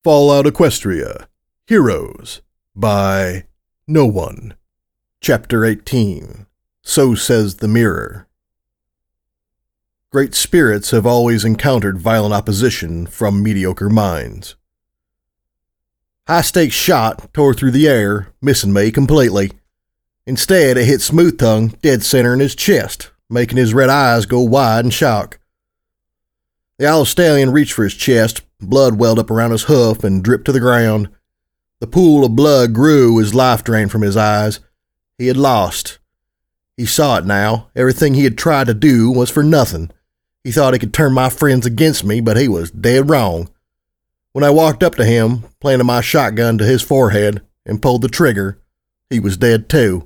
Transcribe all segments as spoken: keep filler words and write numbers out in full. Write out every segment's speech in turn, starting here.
Fallout Equestria, Heroes, by No One. Chapter eighteen, So Says the Mirror. Great spirits have always encountered violent opposition from mediocre minds. High-stakes shot tore through the air, missing me completely. Instead, it hit Smooth Tongue dead center in his chest, making his red eyes go wide in shock. The Isle Stallion reached for his chest, blood welled up around his hoof and dripped to the ground. The pool of blood grew as life drained from his eyes. He had lost. He saw it now. Everything he had tried to do was for nothing. He thought he could turn my friends against me, but he was dead wrong. When I walked up to him, planted my shotgun to his forehead, and pulled the trigger, he was dead too.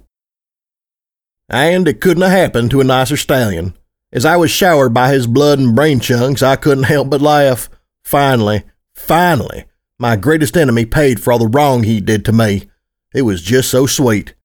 And it couldn't have happened to a nicer stallion. As I was showered by his blood and brain chunks, I couldn't help but laugh. Finally, finally, my greatest enemy paid for all the wrong he did to me. It was just so sweet.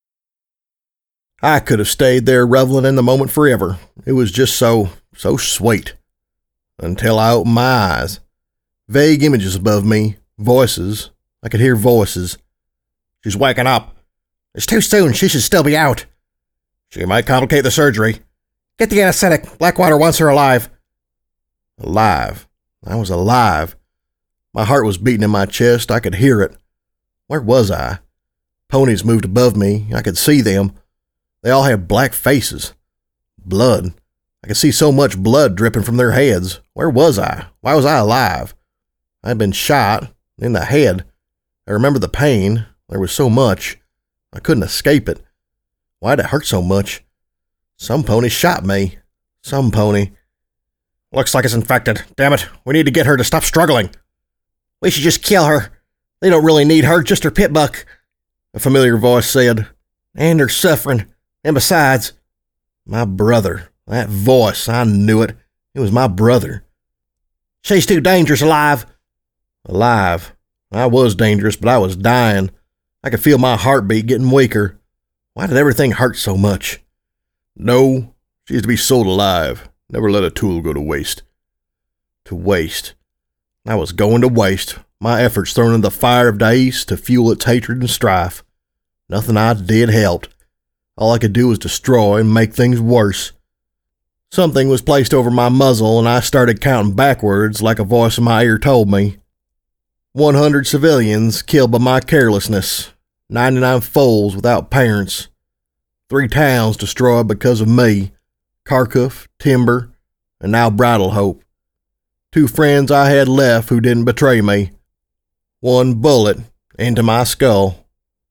I could have stayed there reveling in the moment forever. It was just so, so sweet. Until I opened my eyes. Vague images above me, voices. I could hear voices. She's waking up. It's too soon. She should still be out. She might complicate the surgery. Get the anesthetic. Blackwater wants her alive. Alive. I was alive. My heart was beating in my chest. I could hear it. Where was I? Ponies moved above me. I could see them. They all had black faces. Blood. I could see so much blood dripping from their heads. Where was I? Why was I alive? I had been shot in the head. I remember the pain. There was so much. I couldn't escape it. Why'd it hurt so much? Some pony shot me. Some pony. Looks like it's infected. Damn it. We need to get her to stop struggling. We should just kill her. They don't really need her, just her pit buck. A familiar voice said. And her suffering. And besides, my brother. That voice, I knew it. It was my brother. She's too dangerous alive. Alive. I was dangerous, but I was dying. I could feel my heartbeat getting weaker. Why did everything hurt so much? No, she is to be sold alive. Never let a tool go to waste. To waste. I was going to waste. My efforts thrown in the fire of Dais to fuel its hatred and strife. Nothing I did helped. All I could do was destroy and make things worse. Something was placed over my muzzle and I started counting backwards like a voice in my ear told me. one hundred civilians killed by my carelessness. ninety-nine foals without parents. Three towns destroyed because of me. Kharkov, Timber, and now Bridal Hope. Two friends I had left who didn't betray me. One bullet into my skull.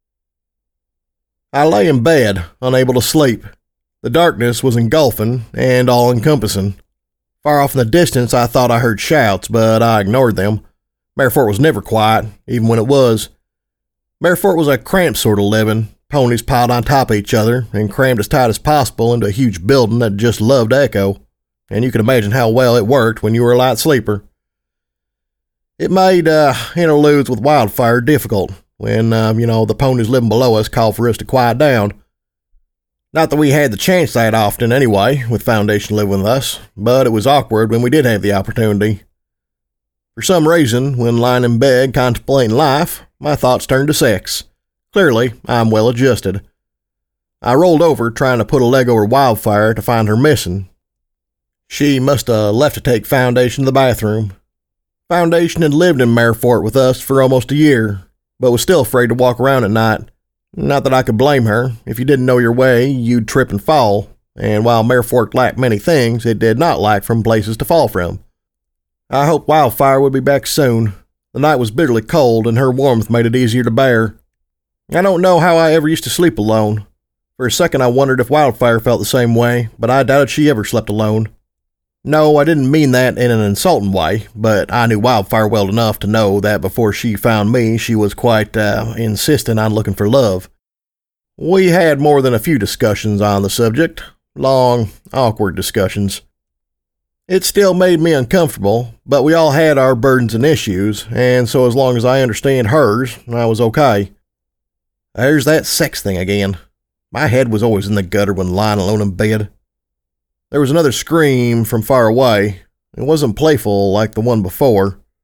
I lay in bed, unable to sleep. The darkness was engulfing and all-encompassing. Far off in the distance I thought I heard shouts, but I ignored them. Marefort was never quiet, even when it was. Marefort was a cramped sort of living, ponies piled on top of each other and crammed as tight as possible into a huge building that just loved echo, and you can imagine how well it worked when you were a light sleeper. It made uh, interludes with Wildfire difficult when, uh, you know, the ponies living below us called for us to quiet down. Not that we had the chance that often anyway, with Foundation living with us, but it was awkward when we did have the opportunity. For some reason, when lying in bed contemplating life, my thoughts turned to sex. Clearly, I'm well adjusted. I rolled over trying to put a leg over Wildfire to find her missing. She must have left to take Foundation to the bathroom. Foundation had lived in Marefort with us for almost a year, but was still afraid to walk around at night. Not that I could blame her. If you didn't know your way, you'd trip and fall, and while Marefort lacked many things, it did not lack from places to fall from. I hoped Wildfire would be back soon. The night was bitterly cold, and her warmth made it easier to bear. I don't know how I ever used to sleep alone. For a second I wondered if Wildfire felt the same way, but I doubted she ever slept alone. No, I didn't mean that in an insulting way, but I knew Wildfire well enough to know that before she found me, she was quite, uh, insistent on looking for love. We had more than a few discussions on the subject. Long, awkward discussions. It still made me uncomfortable, but we all had our burdens and issues, and so as long as I understand hers, I was okay. There's that sex thing again. My head was always in the gutter when lying alone in bed. There was another scream from far away. It wasn't playful like the one before.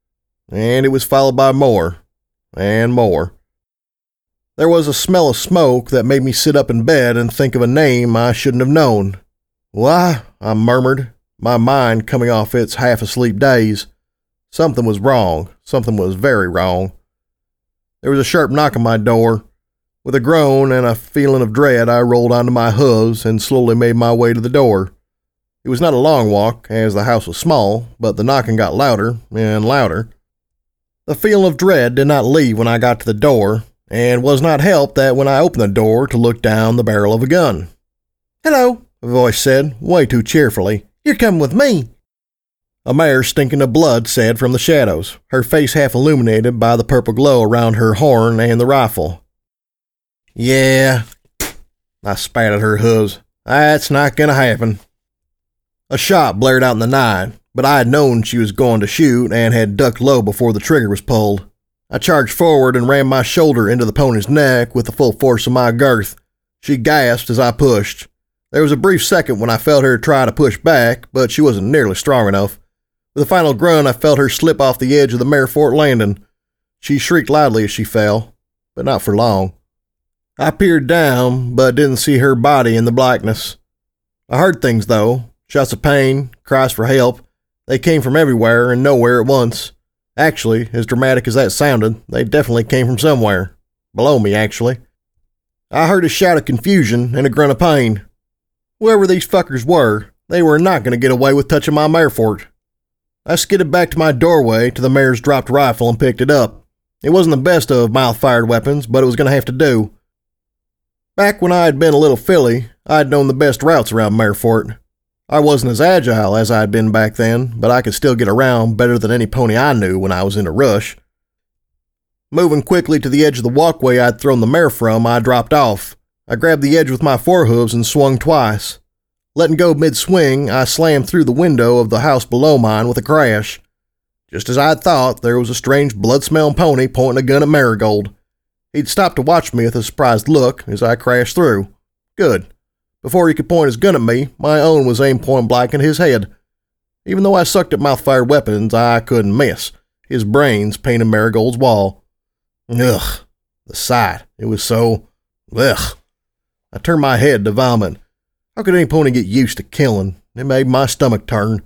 and it was followed by more and more. There was a smell of smoke that made me sit up in bed and think of a name I shouldn't have known. "Why?" I murmured, my mind coming off its half-asleep daze. Something was wrong. Something was very wrong. There was a sharp knock on my door. With a groan and a feeling of dread, I rolled onto my hooves and slowly made my way to the door. It was not a long walk, as the house was small, but the knocking got louder and louder. The feeling of dread did not leave when I got to the door, and was not helped that when I opened the door to look down the barrel of a gun. "Hello," a voice said, way too cheerfully. "You're coming with me." A mare stinking of blood said from the shadows, her face half illuminated by the purple glow around her horn and the rifle. "Yeah," I spat at her hooves. "That's not gonna happen." A shot blared out in the night, but I had known she was going to shoot and had ducked low before the trigger was pulled. I charged forward and rammed my shoulder into the pony's neck with the full force of my girth. She gasped as I pushed. There was a brief second when I felt her try to push back, but she wasn't nearly strong enough. With a final grunt, I felt her slip off the edge of the Mare Fort landing. She shrieked loudly as she fell, but not for long. I peered down, but didn't see her body in the blackness. I heard things, though. Shouts of pain, cries for help. They came from everywhere and nowhere at once. Actually, as dramatic as that sounded, they definitely came from somewhere. Below me, actually. I heard a shout of confusion and a grunt of pain. Whoever these fuckers were, they were not going to get away with touching my Mare Fort. I skidded back to my doorway to the mare's dropped rifle and picked it up. It wasn't the best of mouth-fired weapons, but it was going to have to do. Back when I had been a little filly, I had known the best routes around Mare Fort. I wasn't as agile as I had been back then, but I could still get around better than any pony I knew when I was in a rush. Moving quickly to the edge of the walkway I'd thrown the mare from, I dropped off. I grabbed the edge with my forehooves and swung twice. Letting go mid-swing, I slammed through the window of the house below mine with a crash. Just as I had thought, there was a strange blood-smelling pony pointing a gun at Marigold. He'd stopped to watch me with a surprised look as I crashed through. Good. Before he could point his gun at me, my own was aimed point blank at his head. Even though I sucked at mouth-fired weapons, I couldn't miss. His brains painted Marigold's wall. Ugh. The sight. It was so... Ugh. I turned my head to vomit. How could any pony get used to killing? It made my stomach turn.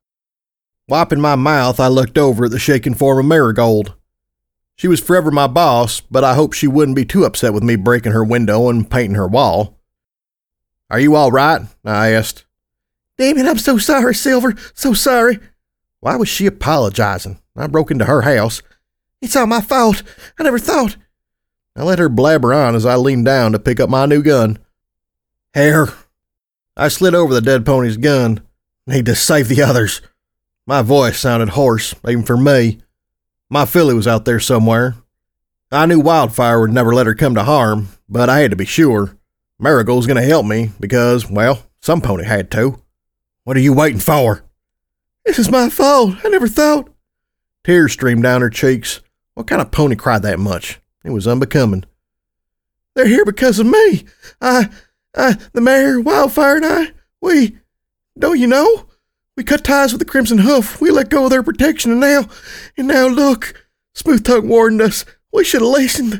Wiping my mouth, I looked over at the shaking form of Marigold. She was forever my boss, but I hoped she wouldn't be too upset with me breaking her window and painting her wall. "Are you all right?" I asked. "Damn it, I'm so sorry, Silver, so sorry." Why was she apologizing? I broke into her house. "It's all my fault. I never thought." I let her blabber on as I leaned down to pick up my new gun. "Hair." I slid over the dead pony's gun. "Need to save the others." My voice sounded hoarse, even for me. My filly was out there somewhere. I knew Wildfire would never let her come to harm, but I had to be sure. Marigold's going to help me because, well, some pony had to. "What are you waiting for?" "This is my fault. I never thought." Tears streamed down her cheeks. What kind of pony cried that much? It was unbecoming. "They're here because of me. I, I, the mare, Wildfire, and I, we, don't you know? We cut ties with the Crimson Hoof. We let go of their protection, and now, and now look, Smooth Tongue warned us. We should have listened."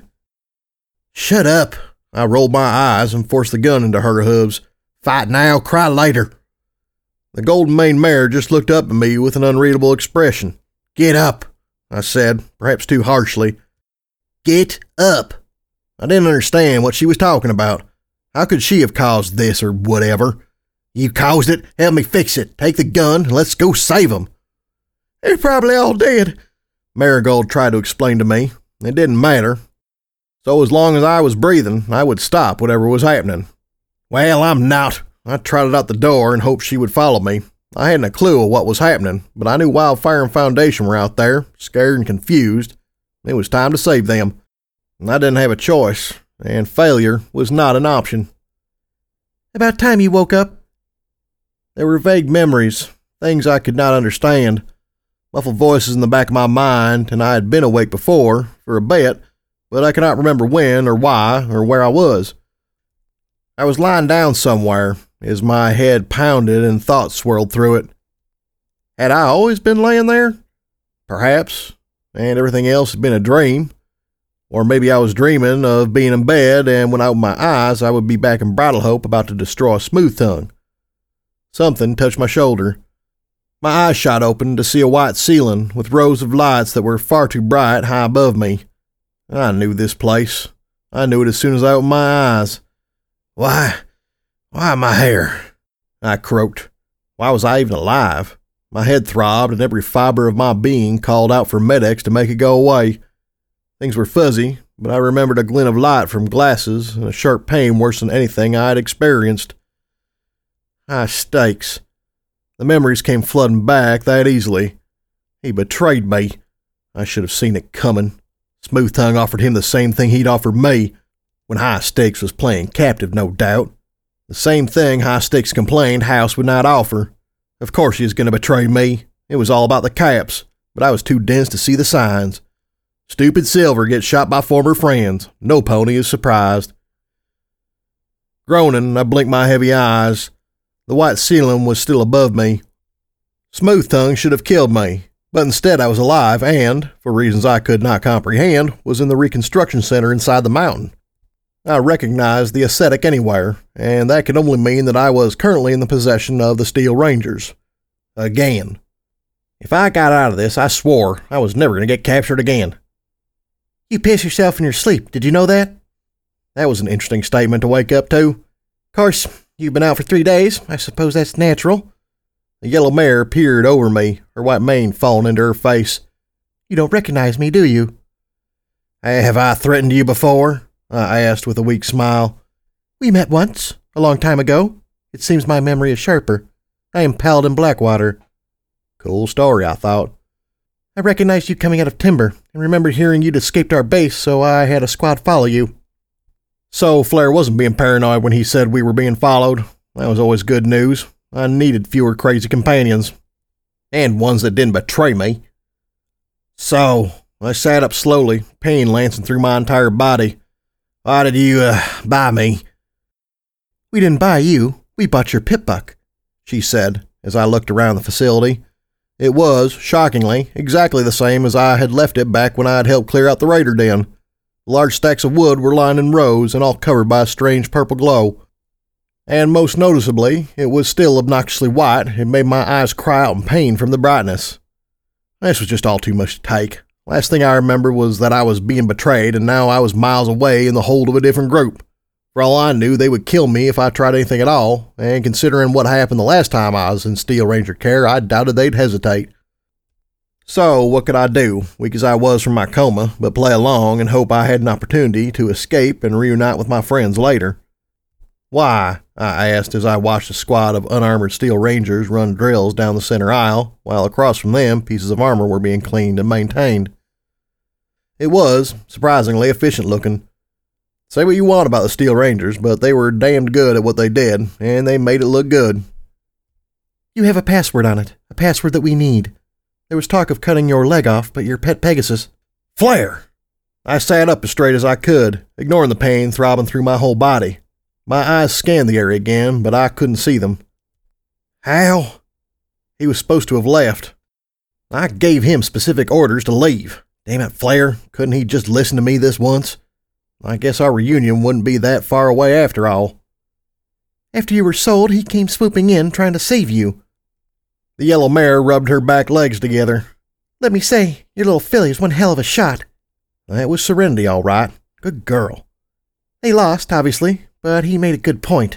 "Shut up." I rolled my eyes and forced the gun into her hooves. "Fight now, cry later." The golden maned mare just looked up at me with an unreadable expression. "Get up," I said, perhaps too harshly. "Get up." I didn't understand what she was talking about. How could she have caused this or whatever? "You caused it. Help me fix it. Take the gun and let's go save them." "They're probably all dead," Marigold tried to explain to me. It didn't matter. So as long as I was breathing, I would stop whatever was happening. Well, I'm not. I trotted out the door and hoped she would follow me. I hadn't a clue of what was happening, but I knew Wildfire and Foundation were out there, scared and confused. It was time to save them. And I didn't have a choice, and failure was not an option. "About time you woke up." There were vague memories, things I could not understand, muffled voices in the back of my mind, and I had been awake before, for a bit, but I cannot remember when or why or where I was. I was lying down somewhere as my head pounded and thoughts swirled through it. Had I always been laying there? Perhaps, and everything else had been a dream. Or maybe I was dreaming of being in bed, and when I opened my eyes, I would be back in Bridle Hope about to destroy Smooth Tongue. Something touched my shoulder. My eyes shot open to see a white ceiling with rows of lights that were far too bright high above me. I knew this place. I knew it as soon as I opened my eyes. Why, why my hair? I croaked. Why was I even alive? My head throbbed and every fiber of my being called out for medics to make it go away. Things were fuzzy, but I remembered a glint of light from glasses and a sharp pain worse than anything I had experienced. High stakes. The memories came flooding back that easily. He betrayed me. I should have seen it coming. Smooth Tongue offered him the same thing he'd offered me, when High Stakes was playing captive, no doubt. The same thing High Stakes complained House would not offer. Of course he was going to betray me. It was all about the caps, but I was too dense to see the signs. Stupid Silver gets shot by former friends. No pony is surprised. Groaning, I blinked my heavy eyes. The white ceiling was still above me. Smooth Tongue should have killed me, but instead I was alive and, for reasons I could not comprehend, was in the reconstruction center inside the mountain. I recognized the ascetic anywhere, and that could only mean that I was currently in the possession of the Steel Rangers. Again. If I got out of this, I swore I was never going to get captured again. You piss yourself in your sleep, did you know that? That was an interesting statement to wake up to. Of course, you've been out for three days. I suppose that's natural. The yellow mare peered over me, her white mane falling into her face. You don't recognize me, do you? Have I threatened you before? I asked with a weak smile. We met once, a long time ago. It seems my memory is sharper. I am Paladin Blackwater. Cool story, I thought. I recognized you coming out of timber, and remembered hearing you'd escaped our base, so I had a squad follow you. So Flair wasn't being paranoid when he said we were being followed. That was always good news. I needed fewer crazy companions. And ones that didn't betray me. So, I sat up slowly, pain lancing through my entire body. Why did you, uh, buy me? We didn't buy you. We bought your pip-buck, she said, as I looked around the facility. It was, shockingly, exactly the same as I had left it back when I had helped clear out the raider den. Large stacks of wood were lined in rows and all covered by a strange purple glow. And most noticeably, it was still obnoxiously white and made my eyes cry out in pain from the brightness. This was just all too much to take. Last thing I remember was that I was being betrayed, and now I was miles away in the hold of a different group. For all I knew, they would kill me if I tried anything at all, and considering what happened the last time I was in Steel Ranger care, I doubted they'd hesitate. So, what could I do, weak as I was from my coma, but play along and hope I had an opportunity to escape and reunite with my friends later? Why? I asked as I watched a squad of unarmored Steel Rangers run drills down the center aisle, while across from them, pieces of armor were being cleaned and maintained. It was, surprisingly, efficient looking. Say what you want about the Steel Rangers, but they were damned good at what they did, and they made it look good. You have a password on it, a password that we need. There was talk of cutting your leg off, but your pet Pegasus... Flair! I sat up as straight as I could, ignoring the pain throbbing through my whole body. My eyes scanned the area again, but I couldn't see them. How? He was supposed to have left. I gave him specific orders to leave. Damn it, Flair, couldn't he just listen to me this once? I guess our reunion wouldn't be that far away after all. After you were sold, he came swooping in, trying to save you. The yellow mare rubbed her back legs together. Let me say, your little filly is one hell of a shot. That was Serenity, all right. Good girl. They lost, obviously, but he made a good point.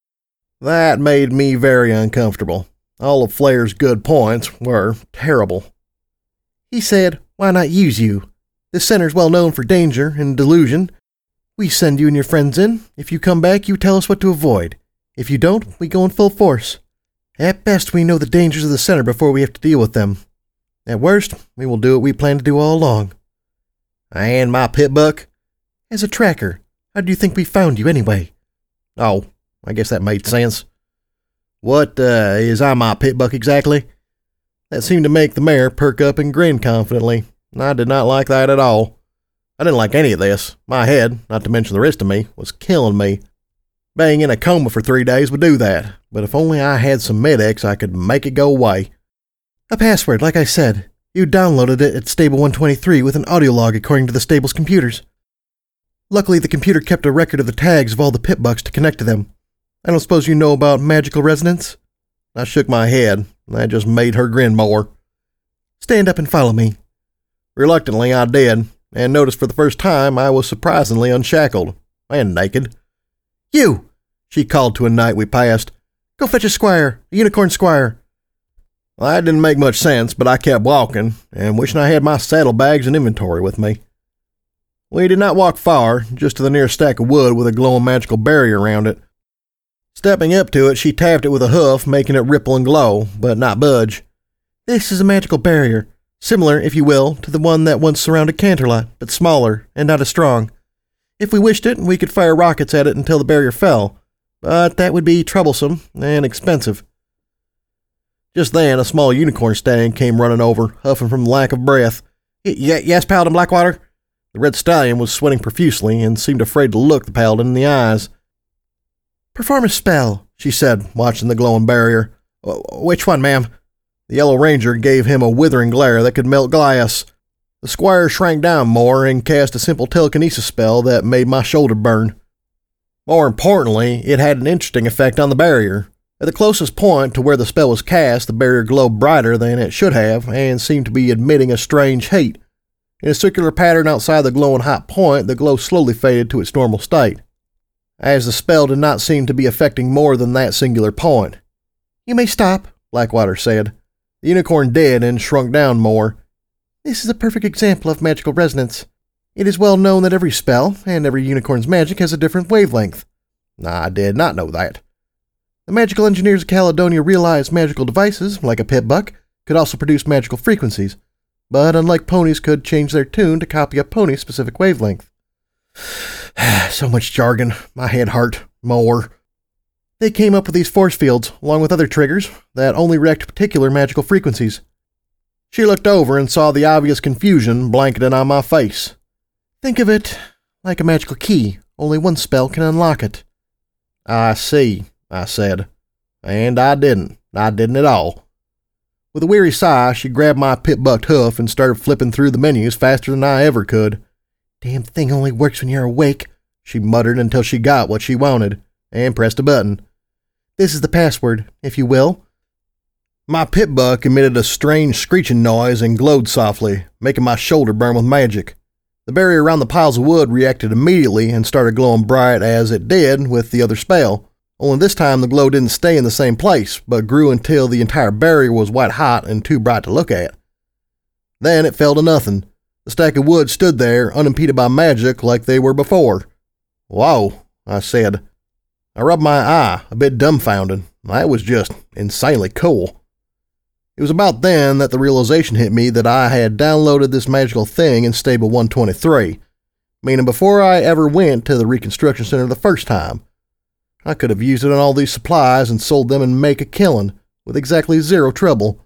That made me very uncomfortable. All of Flair's good points were terrible. He said, why not use you? This center's well known for danger and delusion. We send you and your friends in. If you come back, you tell us what to avoid. If you don't, we go in full force. At best, we know the dangers of the center before we have to deal with them. At worst, we will do what we plan to do all along. And my pip-buck? As a tracker. How do you think we found you anyway? Oh, I guess that made sense. What, uh, is I my pip-buck exactly? That seemed to make the mare perk up and grin confidently. I did not like that at all. I didn't like any of this. My head, not to mention the rest of me, was killing me. Being in a coma for three days would do that, but if only I had some Med-X, I could make it go away. A password, like I said. You downloaded it at Stable one twenty-three with an audio log according to the stable's computers. Luckily, the computer kept a record of the tags of all the pit bucks to connect to them. I don't suppose you know about magical resonance?" I shook my head. That just made her grin more. "Stand up and follow me." Reluctantly, I did, and noticed for the first time I was surprisingly unshackled and naked. "You!" she called to a knight we passed. "Go fetch a squire, a unicorn squire." Well, that didn't make much sense, but I kept walking, and wishing I had my saddlebags and inventory with me. We did not walk far, just to the nearest stack of wood with a glowing magical barrier around it. Stepping up to it, she tapped it with a hoof, making it ripple and glow, but not budge. "This is a magical barrier, similar, if you will, to the one that once surrounded Canterlot, but smaller and not as strong. If we wished it, we could fire rockets at it until the barrier fell, but that would be troublesome and expensive." Just then, a small unicorn stallion came running over, huffing from lack of breath. Y- yes, Paladin Blackwater?" The red stallion was sweating profusely and seemed afraid to look the paladin in the eyes. "Perform a spell," she said, watching the glowing barrier. "Which one, ma'am?" The Yellow Ranger gave him a withering glare that could melt glass. The squire shrank down more and cast a simple telekinesis spell that made my shoulder burn. More importantly, it had an interesting effect on the barrier. At the closest point to where the spell was cast, the barrier glowed brighter than it should have and seemed to be emitting a strange heat. In a circular pattern outside the glowing hot point, the glow slowly faded to its normal state, as the spell did not seem to be affecting more than that singular point. "You may stop," Blackwater said. The unicorn did and shrunk down more. "This is a perfect example of magical resonance. It is well known that every spell and every unicorn's magic has a different wavelength." I did not know that. "The magical engineers of Caledonia realized magical devices, like a pit buck, could also produce magical frequencies, but unlike ponies could change their tune to copy a pony's specific wavelength." So much jargon. My head hurt more. "They came up with these force fields, along with other triggers, that only react to particular magical frequencies." She looked over and saw the obvious confusion blanketed on my face. "Think of it like a magical key. Only one spell can unlock it." "I see," I said. And I didn't. I didn't at all. With a weary sigh, she grabbed my pit-bucked hoof and started flipping through the menus faster than I ever could. "Damn thing only works when you're awake," she muttered until she got what she wanted, and pressed a button. "This is the password, if you will." My pit-buck emitted a strange screeching noise and glowed softly, making my shoulder burn with magic. The barrier around the piles of wood reacted immediately and started glowing bright as it did with the other spell. Only this time the glow didn't stay in the same place, but grew until the entire barrier was white hot and too bright to look at. Then it fell to nothing. The stack of wood stood there, unimpeded by magic like they were before. "Whoa," I said. I rubbed my eye, a bit dumbfounded. That was just insanely cool. It was about then that the realization hit me that I had downloaded this magical thing in Stable one twenty-three, meaning before I ever went to the Reconstruction Center the first time. I could have used it on all these supplies and sold them and make a killing, with exactly zero trouble.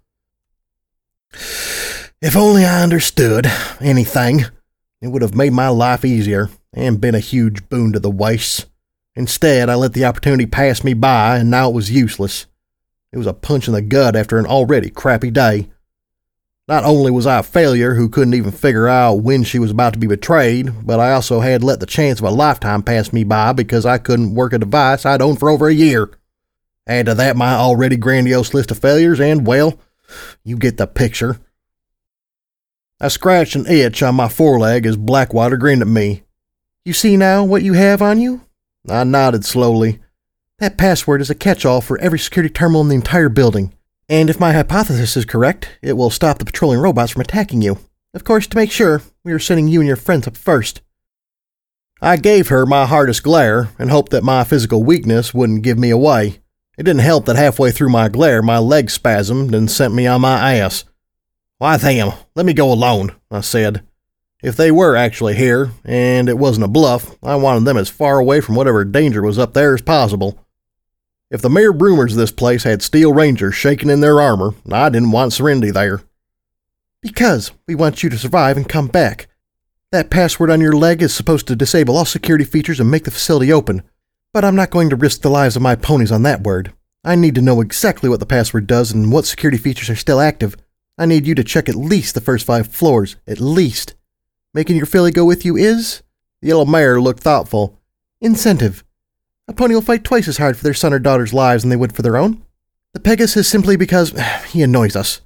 If only I understood anything, it would have made my life easier and been a huge boon to the wastes. Instead, I let the opportunity pass me by, and now it was useless. It was a punch in the gut after an already crappy day. Not only was I a failure who couldn't even figure out when she was about to be betrayed, but I also had let the chance of a lifetime pass me by because I couldn't work a device I'd owned for over a year. Add to that my already grandiose list of failures, and, well, you get the picture. I scratched an itch on my foreleg as Blackwater grinned at me. "You see now what you have on you?" I nodded slowly. "That password is a catch-all for every security terminal in the entire building. And if my hypothesis is correct, it will stop the patrolling robots from attacking you. Of course, to make sure, we are sending you and your friends up first." I gave her my hardest glare and hoped that my physical weakness wouldn't give me away. It didn't help that halfway through my glare, my leg spasmed and sent me on my ass. "Why, damn, let me go alone," I said. If they were actually here, and it wasn't a bluff, I wanted them as far away from whatever danger was up there as possible. If the mere rumors of this place had Steel Rangers shaking in their armor, I didn't want Serenity there. "Because we want you to survive and come back. That password on your leg is supposed to disable all security features and make the facility open. But I'm not going to risk the lives of my ponies on that word. I need to know exactly what the password does and what security features are still active. I need you to check at least the first five floors, at least. Making your filly go with you is," the yellow mare looked thoughtful, "incentive. A pony will fight twice as hard for their son or daughter's lives than they would for their own. The Pegasus is simply because he annoys us."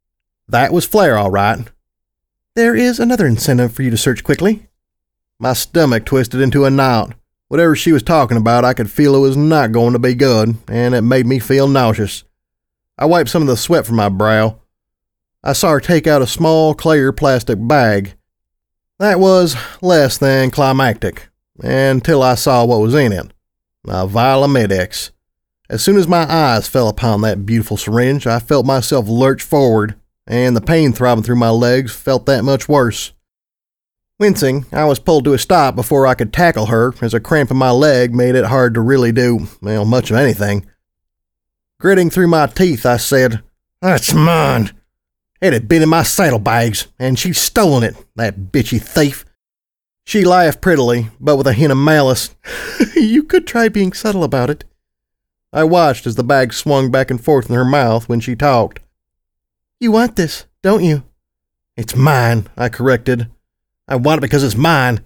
That was Flair, all right. "There is another incentive for you to search quickly." My stomach twisted into a knot. Whatever she was talking about, I could feel it was not going to be good, and it made me feel nauseous. I wiped some of the sweat from my brow. I saw her take out a small, clear plastic bag. That was less than climactic, until I saw what was in it. A vial of Med-X. As soon as my eyes fell upon that beautiful syringe, I felt myself lurch forward, and the pain throbbing through my legs felt that much worse. Wincing, I was pulled to a stop before I could tackle her, as a cramp in my leg made it hard to really do, well, much of anything. Gritting through my teeth, I said, "That's mine. It had been in my saddlebags, and she'd stolen it, that bitchy thief." She laughed prettily, but with a hint of malice. "You could try being subtle about it." I watched as the bag swung back and forth in her mouth when she talked. "You want this, don't you?" "It's mine," I corrected. "I want it because it's mine,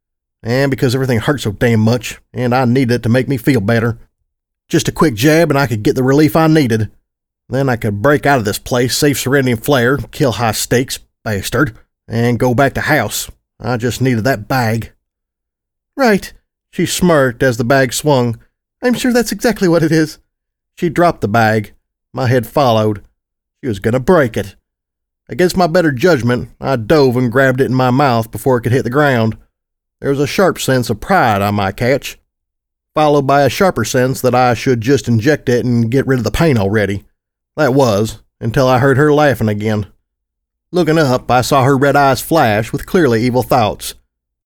and because everything hurts so damn much, and I needed it to make me feel better. Just a quick jab and I could get the relief I needed. Then I could break out of this place, save Serenity and Flair, kill High Stakes, bastard, and go back to house. I just needed that bag." "Right," she smirked as the bag swung. "I'm sure that's exactly what it is." She dropped the bag. My head followed. She was going to break it. Against my better judgment, I dove and grabbed it in my mouth before it could hit the ground. There was a sharp sense of pride on my catch, followed by a sharper sense that I should just inject it and get rid of the pain already. That was, until I heard her laughing again. Looking up, I saw her red eyes flash with clearly evil thoughts.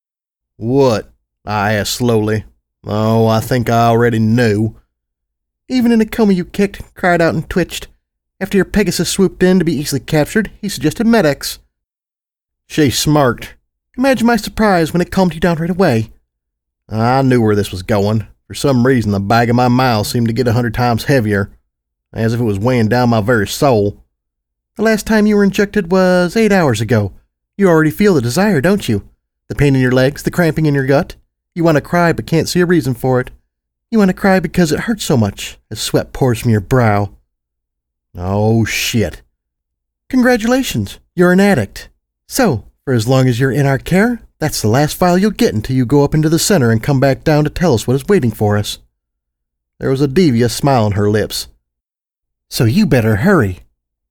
"What?" I asked slowly. Oh, I think I already knew. "Even in a coma you kicked, cried out and twitched. After your Pegasus swooped in to be easily captured, he suggested Med-X." She smirked. "Imagine my surprise when it calmed you down right away." I knew where this was going. For some reason, the bag in my mouth seemed to get a hundred times heavier, as if it was weighing down my very soul. "The last time you were injected was eight hours ago. You already feel the desire, don't you? The pain in your legs, the cramping in your gut. You want to cry but can't see a reason for it. You want to cry because it hurts so much, as sweat pours from your brow." "Oh, shit." "Congratulations, you're an addict. So, for as long as you're in our care, that's the last file you'll get until you go up into the center and come back down to tell us what is waiting for us." There was a devious smile on her lips. "So you better hurry."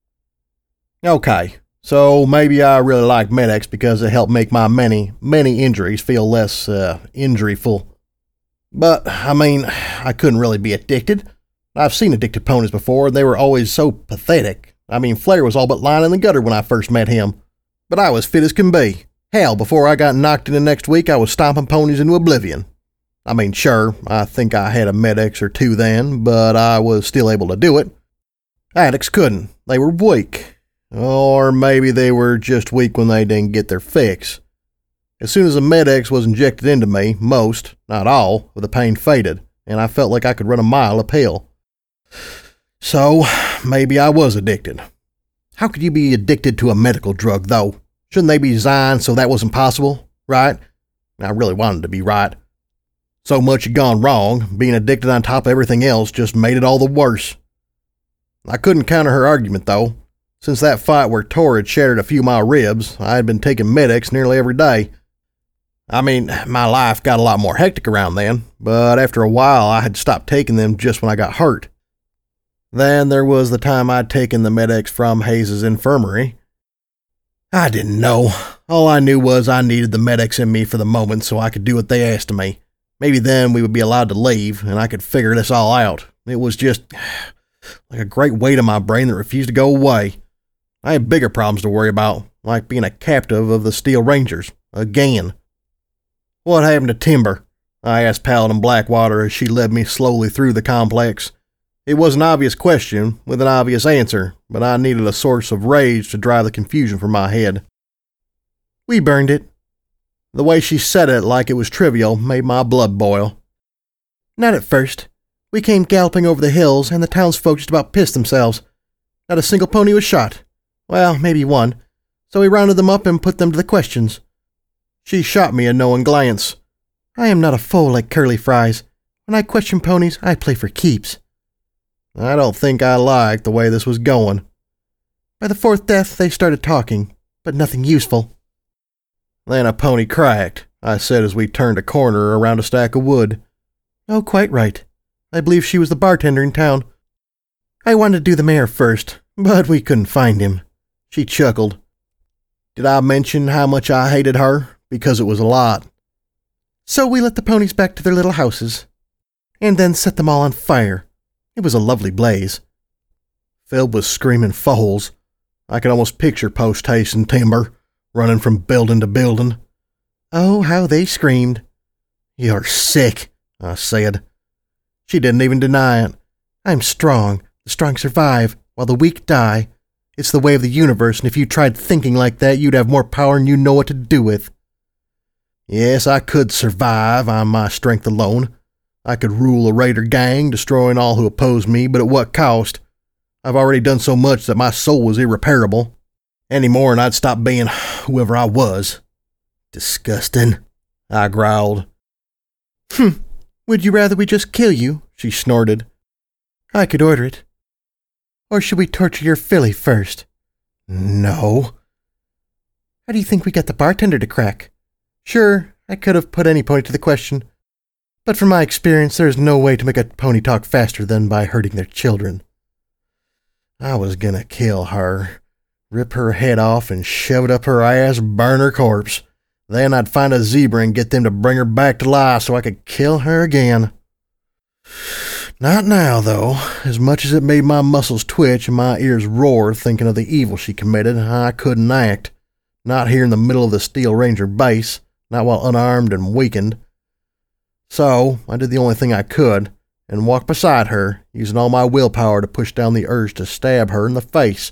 Okay, so maybe I really like Med-X because it helped make my many, many injuries feel less, uh, injuryful. But, I mean, I couldn't really be addicted. I've seen addicted ponies before, and they were always so pathetic. I mean, Flair was all but lying in the gutter when I first met him. But I was fit as can be. Hell, before I got knocked in the next week, I was stomping ponies into oblivion. I mean, sure, I think I had a Med-X or two then, but I was still able to do it. Addicts couldn't. They were weak. Or maybe they were just weak when they didn't get their fix. As soon as a Med-X was injected into me, most, not all, of the pain faded, and I felt like I could run a mile uphill. So, maybe I was addicted. How could you be addicted to a medical drug, though? Shouldn't they be designed so that wasn't possible, right? I really wanted to be right. So much had gone wrong, being addicted on top of everything else just made it all the worse. I couldn't counter her argument, though. Since that fight where Tor had shattered a few of my ribs, I had been taking Med-X nearly every day. I mean, my life got a lot more hectic around then, but after a while I had stopped taking them just when I got hurt. Then there was the time I'd taken the Med-X from Hayes' infirmary. I didn't know. All I knew was I needed the Med-X in me for the moment so I could do what they asked of me. Maybe then we would be allowed to leave, and I could figure this all out. It was just like a great weight on my brain that refused to go away. I had bigger problems to worry about, like being a captive of the Steel Rangers. Again. "What happened to Timber?" I asked Paladin Blackwater as she led me slowly through the complex. It was an obvious question, with an obvious answer, but I needed a source of rage to drive the confusion from my head. "We burned it." The way she said it like it was trivial made my blood boil. "Not at first. We came galloping over the hills, and the townsfolk just about pissed themselves. Not a single pony was shot. Well, maybe one. So we rounded them up and put them to the questions. She shot me a knowing glance. I am not a fool like Curly Fries. When I question ponies, I play for keeps. I don't think I liked the way this was going. By the fourth death, they started talking, but nothing useful. Then a pony cracked, I said as we turned a corner around a stack of wood. Oh, quite right. I believe she was the bartender in town. I wanted to do the mayor first, but we couldn't find him. She chuckled. Did I mention how much I hated her? Because it was a lot. So we let the ponies back to their little houses, and then set them all on fire. It was a lovely blaze. Filled with screaming foals. I could almost picture post-haste and timber, running from building to building. Oh, how they screamed. You're sick, I said. She didn't even deny it. I'm strong. The strong survive, while the weak die. It's the way of the universe, and if you tried thinking like that, you'd have more power than you know what to do with. Yes, I could survive on my strength alone. I could rule a raider gang, destroying all who oppose me, but at what cost? I've already done so much that my soul was irreparable. Any more and I'd stop being whoever I was. Disgusting, I growled. Hm, would you rather we just kill you? She snorted. I could order it. Or should we torture your filly first? No. How do you think we got the bartender to crack? Sure, I could have put any pony to the question, but from my experience, there is no way to make a pony talk faster than by hurting their children. I was gonna kill her, rip her head off and shove it up her ass, burn her corpse. Then I'd find a zebra and get them to bring her back to life so I could kill her again. Not now, though. As much as it made my muscles twitch and my ears roar thinking of the evil she committed, I couldn't act. Not here in the middle of the Steel Ranger base, not while unarmed and weakened. So I did the only thing I could, and walked beside her, using all my willpower to push down the urge to stab her in the face.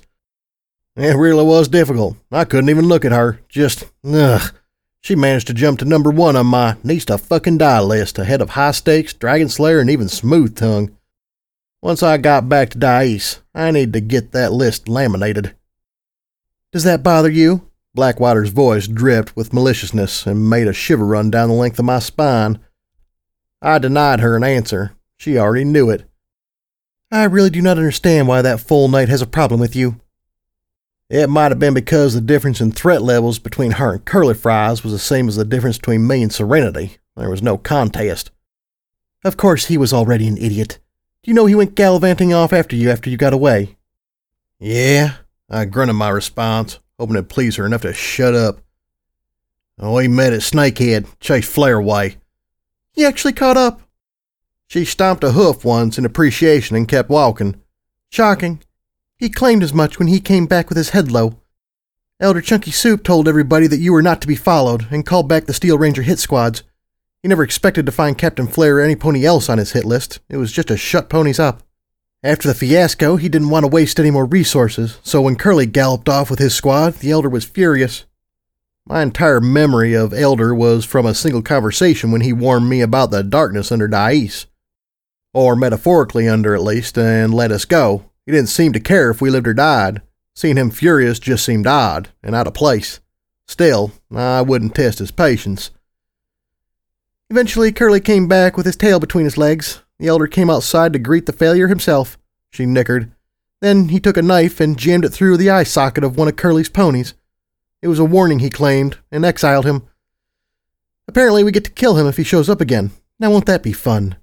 It really was difficult. I couldn't even look at her. Just, ugh. She managed to jump to number one on my needs to fucking die list, ahead of High Stakes, Dragon Slayer, and even Smooth Tongue. Once I got back to Dais, I needed to get that list laminated. Does that bother you? Blackwater's voice dripped with maliciousness and made a shiver run down the length of my spine. I denied her an answer. She already knew it. I really do not understand why that full knight has a problem with you. It might have been because the difference in threat levels between her and Curly Fries was the same as the difference between me and Serenity. There was no contest. Of course he was already an idiot. Do you know he went gallivanting off after you after you got away? Yeah, I grunted my response, hoping to please her enough to shut up. Oh, he met at Snakehead, chased Flair away. He actually caught up. She stomped a hoof once in appreciation and kept walking. Shocking. He claimed as much when he came back with his head low. Elder Chunky Soup told everybody that you were not to be followed and called back the Steel Ranger hit squads. He never expected to find Captain Flair or any pony else on his hit list. It was just to shut ponies up. After the fiasco, he didn't want to waste any more resources, so when Curly galloped off with his squad, the Elder was furious. My entire memory of Elder was from a single conversation when he warned me about the darkness under Dais. Or metaphorically under, at least, and let us go. He didn't seem to care if we lived or died. Seeing him furious just seemed odd and out of place. Still, I wouldn't test his patience. Eventually, Curly came back with his tail between his legs. The Elder came outside to greet the failure himself. She nickered. Then he took a knife and jammed it through the eye socket of one of Curly's ponies. It was a warning, he claimed, and exiled him. Apparently we get to kill him if he shows up again. Now won't that be fun?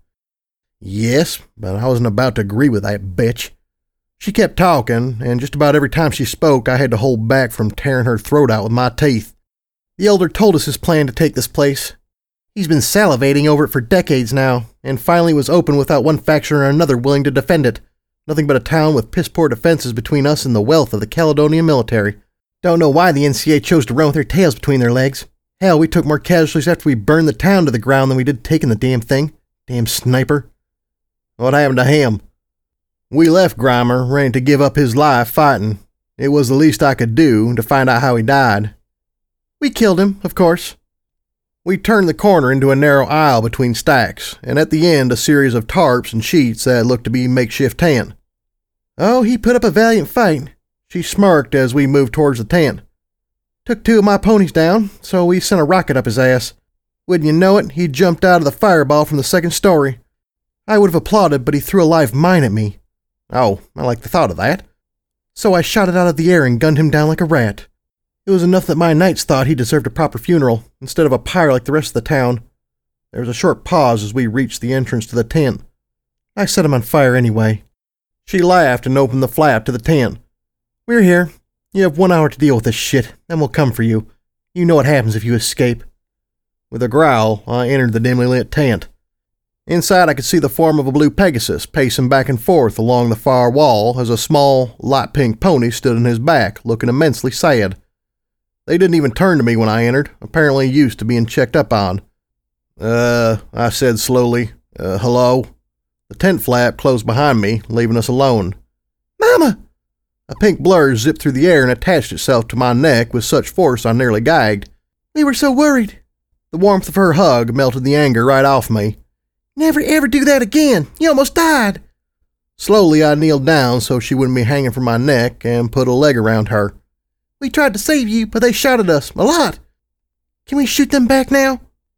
Yes, but I wasn't about to agree with that bitch. She kept talking, and just about every time she spoke, I had to hold back from tearing her throat out with my teeth. The Elder told us his plan to take this place. He's been salivating over it for decades now, and finally was open without one faction or another willing to defend it. Nothing but a town with piss-poor defenses between us and the wealth of the Caledonian military. Don't know why the N C A chose to run with their tails between their legs. Hell, we took more casualties after we burned the town to the ground than we did taking the damn thing. Damn sniper. What happened to him? We left Grimer, ready to give up his life fighting. It was the least I could do to find out how he died. We killed him, of course. We turned the corner into a narrow aisle between stacks, and at the end a series of tarps and sheets that looked to be makeshift tent. Oh, he put up a valiant fight. She smirked as we moved towards the tent. Took two of my ponies down, so we sent a rocket up his ass. Wouldn't you know it, he jumped out of the fireball from the second story. I would have applauded, but he threw a live mine at me. Oh, I like the thought of that. So I shot it out of the air and gunned him down like a rat. It was enough that my knights thought he deserved a proper funeral, instead of a pyre like the rest of the town. There was a short pause as we reached the entrance to the tent. I set him on fire anyway. She laughed and opened the flap to the tent. We're here. You have one hour to deal with this shit, then we'll come for you. You know what happens if you escape. With a growl, I entered the dimly lit tent. Inside, I could see the form of a blue Pegasus pacing back and forth along the far wall as a small, light pink pony stood on his back, looking immensely sad. They didn't even turn to me when I entered, apparently used to being checked up on. Uh, I said slowly, uh, hello? The tent flap closed behind me, leaving us alone. Mama! A pink blur zipped through the air and attached itself to my neck with such force I nearly gagged. We were so worried. The warmth of her hug melted the anger right off me. Never ever do that again. You almost died. Slowly I kneeled down so she wouldn't be hanging from my neck and put a leg around her. We tried to save you, but they shot at us, a lot. Can we shoot them back now?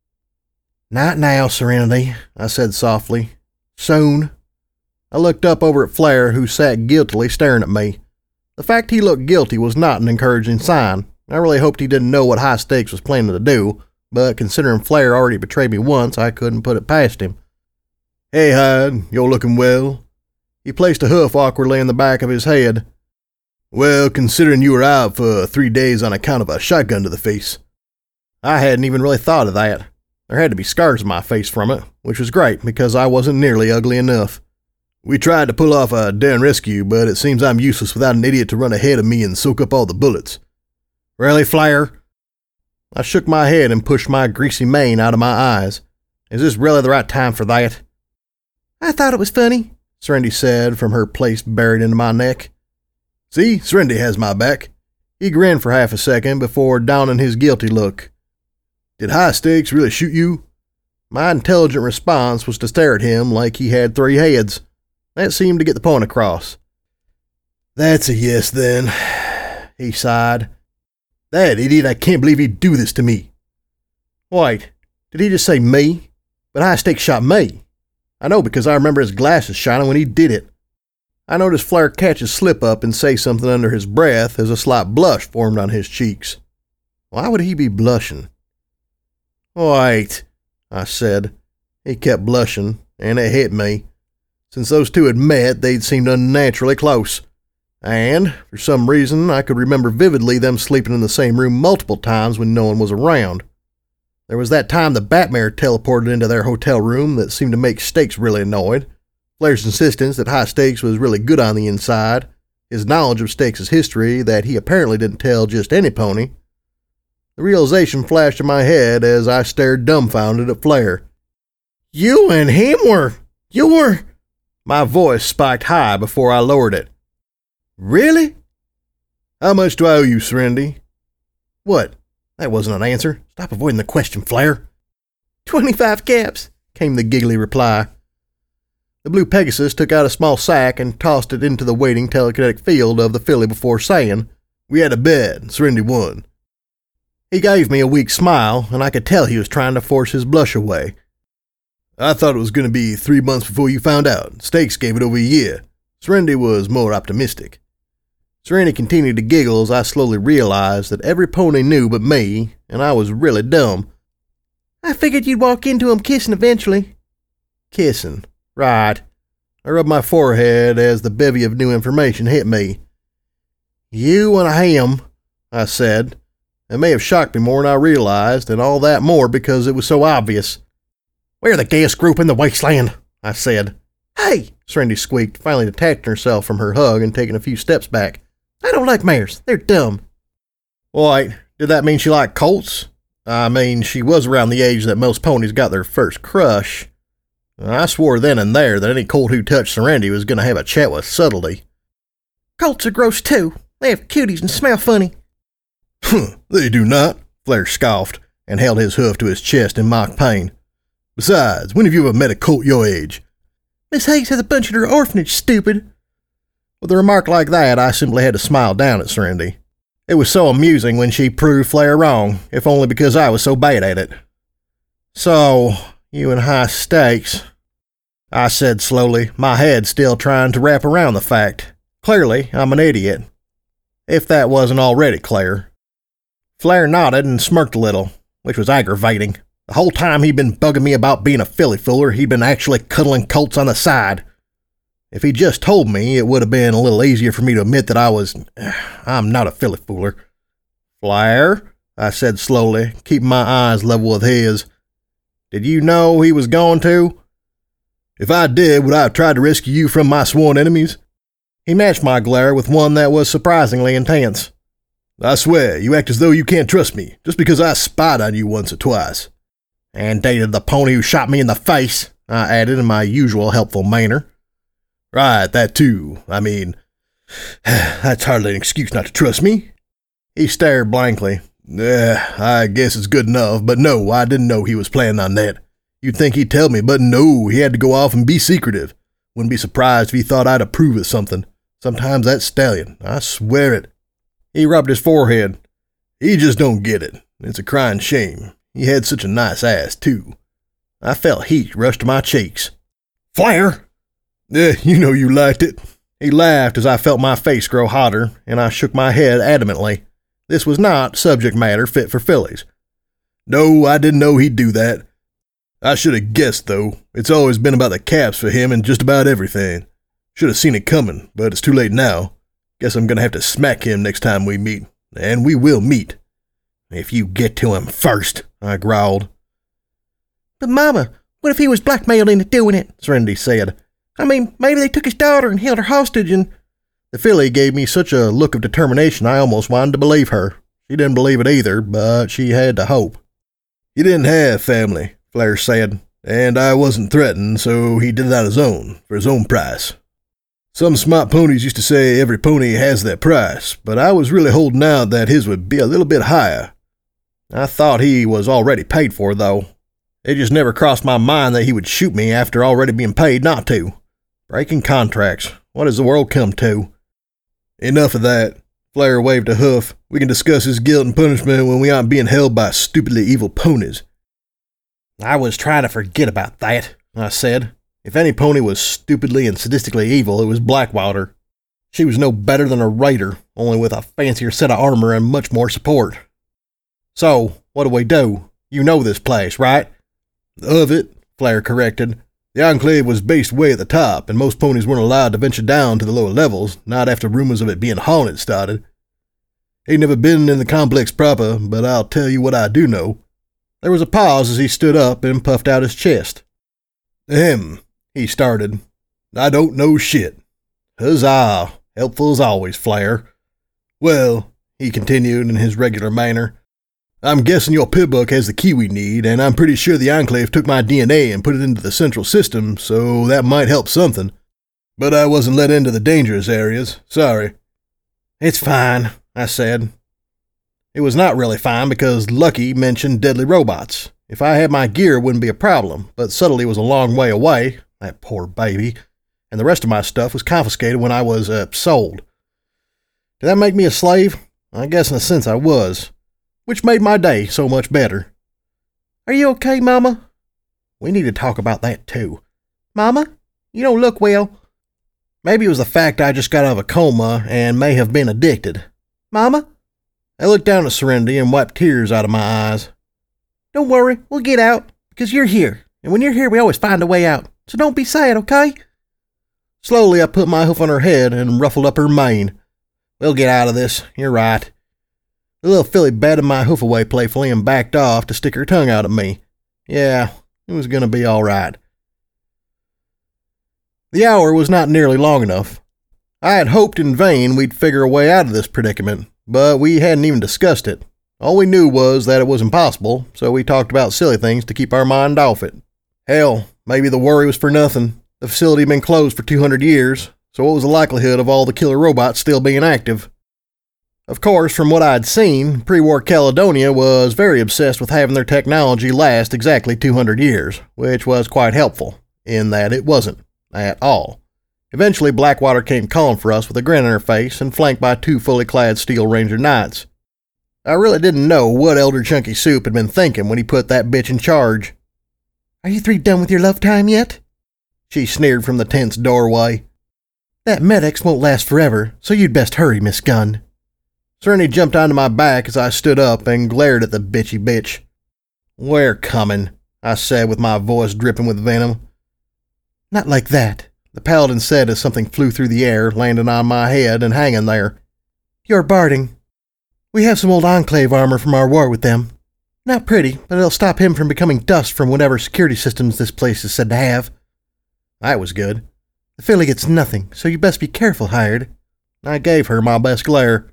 Not now, Serenity, I said softly. Soon. I looked up over at Flair, who sat guiltily staring at me. The fact he looked guilty was not an encouraging sign. I really hoped he didn't know what High Stakes was planning to do, but considering Flair already betrayed me once, I couldn't put it past him. Hey, Hyde, you're looking well. He placed a hoof awkwardly in the back of his head. Well, considering you were out for three days on account of a shotgun to the face. I hadn't even really thought of that. There had to be scars on my face from it, which was great because I wasn't nearly ugly enough. We tried to pull off a daring rescue, but it seems I'm useless without an idiot to run ahead of me and soak up all the bullets. Really, Flair? I shook my head and pushed my greasy mane out of my eyes. Is this really the right time for that? I thought it was funny, Serenity said from her place buried into my neck. See, Serenity has my back. He grinned for half a second before donning his guilty look. Did High Stakes really shoot you? My intelligent response was to stare at him like he had three heads. That seemed to get the point across. That's a yes, then, he sighed. That idiot, I can't believe he'd do this to me. Wait, did he just say me? But High Stakes shot me. I know because I remember his glasses shining when he did it. I noticed Flair catch his slip up and say something under his breath as a slight blush formed on his cheeks. Why would he be blushing? Wait, I said. He kept blushing, and it hit me. Since those two had met, they'd seemed unnaturally close. And, for some reason, I could remember vividly them sleeping in the same room multiple times when no one was around. There was that time the Batmare teleported into their hotel room that seemed to make Stakes really annoyed. Flair's insistence that High Stakes was really good on the inside, his knowledge of Stakes' history that he apparently didn't tell just any pony. The realization flashed in my head as I stared dumbfounded at Flair. You and him were... You were... My voice spiked high before I lowered it. Really? How much do I owe you, Serenity? What? That wasn't an answer. Stop avoiding the question, Flair. Twenty-five caps, came the giggly reply. The blue Pegasus took out a small sack and tossed it into the waiting telekinetic field of the filly before saying, We had a bet, and Serenity won. He gave me a weak smile, and I could tell he was trying to force his blush away. I thought it was going to be three months before you found out. Stakes gave it over a year. Serenity was more optimistic. Serenity continued to giggle as I slowly realized that every pony knew but me, and I was really dumb. I figured you'd walk into him kissing eventually. Kissing. Right. I rubbed my forehead as the bevy of new information hit me. You and him, I said. It may have shocked me more than I realized, and all that more because it was so obvious. We're the gayest group in the wasteland, I said. Hey, Serenity squeaked, finally detaching herself from her hug and taking a few steps back. I don't like mares. They're dumb. Wait, did that mean she liked colts? I mean, she was around the age that most ponies got their first crush. I swore then and there that any colt who touched Serenity was going to have a chat with Subtlety. Colts are gross too. They have cuties and smell funny. Huh, they do not, Flair scoffed and held his hoof to his chest in mock pain. Besides, when have you ever met a colt your age? Miss Hayes has a bunch at her orphanage, stupid. With a remark like that, I simply had to smile down at Serenity. It was so amusing when she proved Flair wrong, if only because I was so bad at it. So, you and High Stakes, I said slowly, my head still trying to wrap around the fact. Clearly, I'm an idiot. If that wasn't already clear. Flair nodded and smirked a little, which was aggravating. The whole time he'd been bugging me about being a filly fooler, he'd been actually cuddling colts on the side. If he just told me, it would have been a little easier for me to admit that I was... I'm not a filly fooler. Flair, I said slowly, keeping my eyes level with his. Did you know he was going to? If I did, would I have tried to rescue you from my sworn enemies? He matched my glare with one that was surprisingly intense. I swear, you act as though you can't trust me, just because I spied on you once or twice. And dated the pony who shot me in the face, I added in my usual helpful manner. Right, that too. I mean, that's hardly an excuse not to trust me. He stared blankly. Eh, I guess it's good enough, but no, I didn't know he was planning on that. You'd think he'd tell me, but no, he had to go off and be secretive. Wouldn't be surprised if he thought I'd approve of something. Sometimes that stallion, I swear it. He rubbed his forehead. He just don't get it. It's a crying shame. He had such a nice ass, too. I felt heat rush to my cheeks. Flair! Eh, you know you liked it. He laughed as I felt my face grow hotter, and I shook my head adamantly. This was not subject matter fit for fillies. No, I didn't know he'd do that. I should have guessed, though. It's always been about the caps for him and just about everything. Should have seen it coming, but it's too late now. Guess I'm gonna have to smack him next time we meet. And we will meet. If you get to him first, I growled. But Mama, what if he was blackmailed into doing it? Serenity said. I mean, maybe they took his daughter and held her hostage and... The filly gave me such a look of determination I almost wanted to believe her. She didn't believe it either, but she had to hope. He didn't have family, Flair said, and I wasn't threatened, so he did it on his own, for his own price. Some smart ponies used to say every pony has their price, but I was really holding out that his would be a little bit higher. I thought he was already paid for, though. It just never crossed my mind that he would shoot me after already being paid not to. Breaking contracts. What has the world come to? Enough of that. Flair waved a hoof. We can discuss his guilt and punishment when we aren't being held by stupidly evil ponies. I was trying to forget about that, I said. If any pony was stupidly and sadistically evil, it was Blackwater. She was no better than a raider, only with a fancier set of armor and much more support. So, what do we do? You know this place, right? Of it, Flair corrected. The Enclave was based way at the top, and most ponies weren't allowed to venture down to the lower levels, not after rumors of it being haunted started. Ain't never been in the complex proper, but I'll tell you what I do know. There was a pause as he stood up and puffed out his chest. Ahem, he started. I don't know shit. Huzzah, helpful as always, Flair. Well, he continued in his regular manner, I'm guessing your pit book has the key we need, and I'm pretty sure the Enclave took my D N A and put it into the central system, so that might help something. But I wasn't let into the dangerous areas. Sorry. It's fine, I said. It was not really fine because Lucky mentioned deadly robots. If I had my gear, it wouldn't be a problem, but Subtlety was a long way away, that poor baby, and the rest of my stuff was confiscated when I was, uh, sold. Did that make me a slave? I guess in a sense I was. Which made my day so much better. Are you okay, Mama? We need to talk about that, too. Mama, you don't look well. Maybe it was the fact I just got out of a coma and may have been addicted. Mama? I looked down at Serenity and wiped tears out of my eyes. Don't worry, we'll get out, because you're here. And when you're here, we always find a way out. So don't be sad, okay? Slowly, I put my hoof on her head and ruffled up her mane. We'll get out of this, you're right. The little filly batted my hoof away playfully and backed off to stick her tongue out at me. Yeah, it was going to be all right. The hour was not nearly long enough. I had hoped in vain we'd figure a way out of this predicament, but we hadn't even discussed it. All we knew was that it was impossible, so we talked about silly things to keep our mind off it. Hell, maybe the worry was for nothing. The facility had been closed for two hundred years, so what was the likelihood of all the killer robots still being active? Of course, from what I'd seen, pre-war Caledonia was very obsessed with having their technology last exactly two hundred years, which was quite helpful, in that it wasn't, at all. Eventually, Blackwater came calling for us with a grin on her face and flanked by two fully clad Steel Ranger knights. I really didn't know what Elder Chunky Soup had been thinking when he put that bitch in charge. "Are you three done with your love time yet?" she sneered from the tent's doorway. "That Med-X won't last forever, so you'd best hurry, Miss Gunn." Serenity jumped onto my back as I stood up and glared at the bitchy bitch. "We're coming," I said with my voice dripping with venom. "Not like that," the paladin said as something flew through the air, landing on my head and hanging there. "You're barding. We have some old Enclave armor from our war with them. Not pretty, but it'll stop him from becoming dust from whatever security systems this place is said to have." That was good. "The filly gets nothing, so you best be careful, Hired." I gave her my best glare.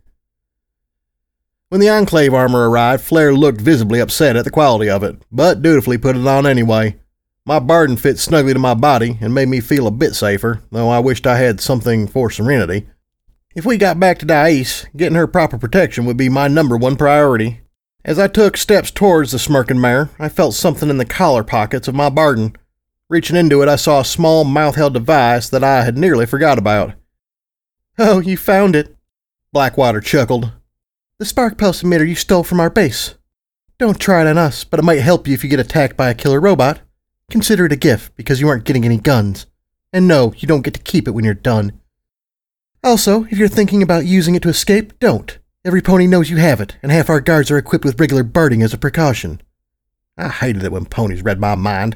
When the Enclave armor arrived, Flair looked visibly upset at the quality of it, but dutifully put it on anyway. My burden fit snugly to my body and made me feel a bit safer, though I wished I had something for Serenity. If we got back to Dais, getting her proper protection would be my number one priority. As I took steps towards the smirking mare, I felt something in the collar pockets of my burden. Reaching into it, I saw a small mouth-held device that I had nearly forgot about. "Oh, you found it," Blackwater chuckled. "The spark pulse emitter you stole from our base. Don't try it on us, but it might help you if you get attacked by a killer robot. Consider it a gift, because you aren't getting any guns. And no, you don't get to keep it when you're done. Also, if you're thinking about using it to escape, don't. Every pony knows you have it, and half our guards are equipped with regular barding as a precaution." I hated it when ponies read my mind.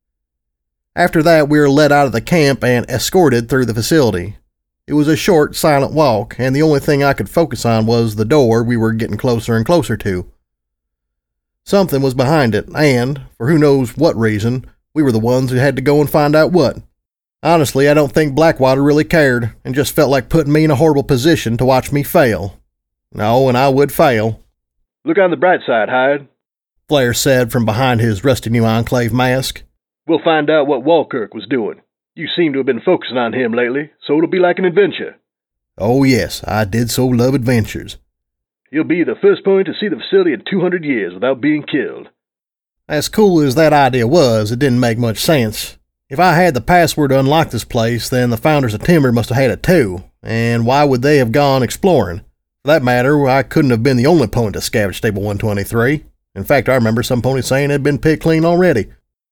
After that, we were led out of the camp and escorted through the facility. It was a short, silent walk, and the only thing I could focus on was the door we were getting closer and closer to. Something was behind it, and, for who knows what reason, we were the ones who had to go and find out what. Honestly, I don't think Blackwater really cared, and just felt like putting me in a horrible position to watch me fail. No, and I would fail. "Look on the bright side, Hyde," Flair said from behind his rusty new Enclave mask. "We'll find out what Walkirk was doing. You seem to have been focusing on him lately, so it'll be like an adventure." Oh yes, I did so love adventures. "You'll be the first pony to see the facility in two hundred years without being killed." As cool as that idea was, it didn't make much sense. If I had the password to unlock this place, then the founders of Timber must have had it too, and why would they have gone exploring? For that matter, I couldn't have been the only pony to scavenge Stable one twenty-three. In fact, I remember some ponies saying it had been picked clean already.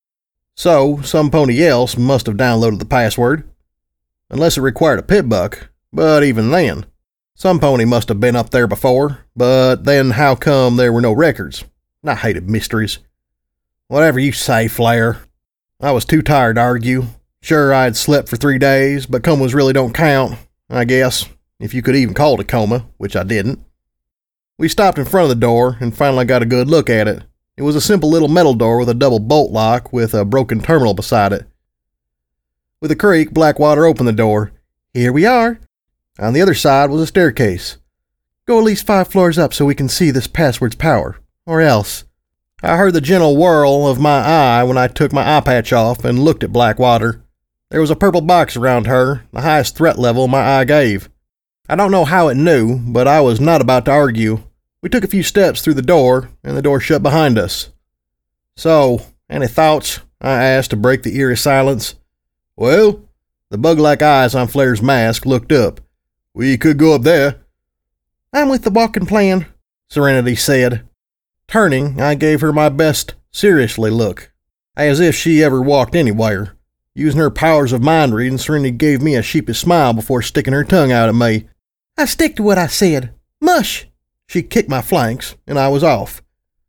So, some pony else must have downloaded the password. Unless it required a pit buck, but even then. Some pony must have been up there before, but then how come there were no records? I hated mysteries. Whatever you say, Flair. I was too tired to argue. Sure, I had slept for three days, but comas really don't count, I guess, if you could even call it a coma, which I didn't. We stopped in front of the door and finally got a good look at it. It was a simple little metal door with a double bolt lock with a broken terminal beside it. With a creak, Blackwater opened the door. "Here we are." On the other side was a staircase. "Go at least five floors up so we can see this password's power. Or else." I heard the gentle whirl of my eye when I took my eye patch off and looked at Blackwater. There was a purple box around her, the highest threat level my eye gave. I don't know how it knew, but I was not about to argue. We took a few steps through the door, and the door shut behind us. "So, any thoughts?" I asked to break the eerie silence. "Well," the bug-like eyes on Flair's mask looked up. "We could go up there." "I'm with the walking plan," Serenity said. Turning, I gave her my best seriously look, as if she ever walked anywhere. Using her powers of mind reading, Serenity gave me a sheepish smile before sticking her tongue out at me. "I stick to what I said. Mush!" She kicked my flanks, and I was off.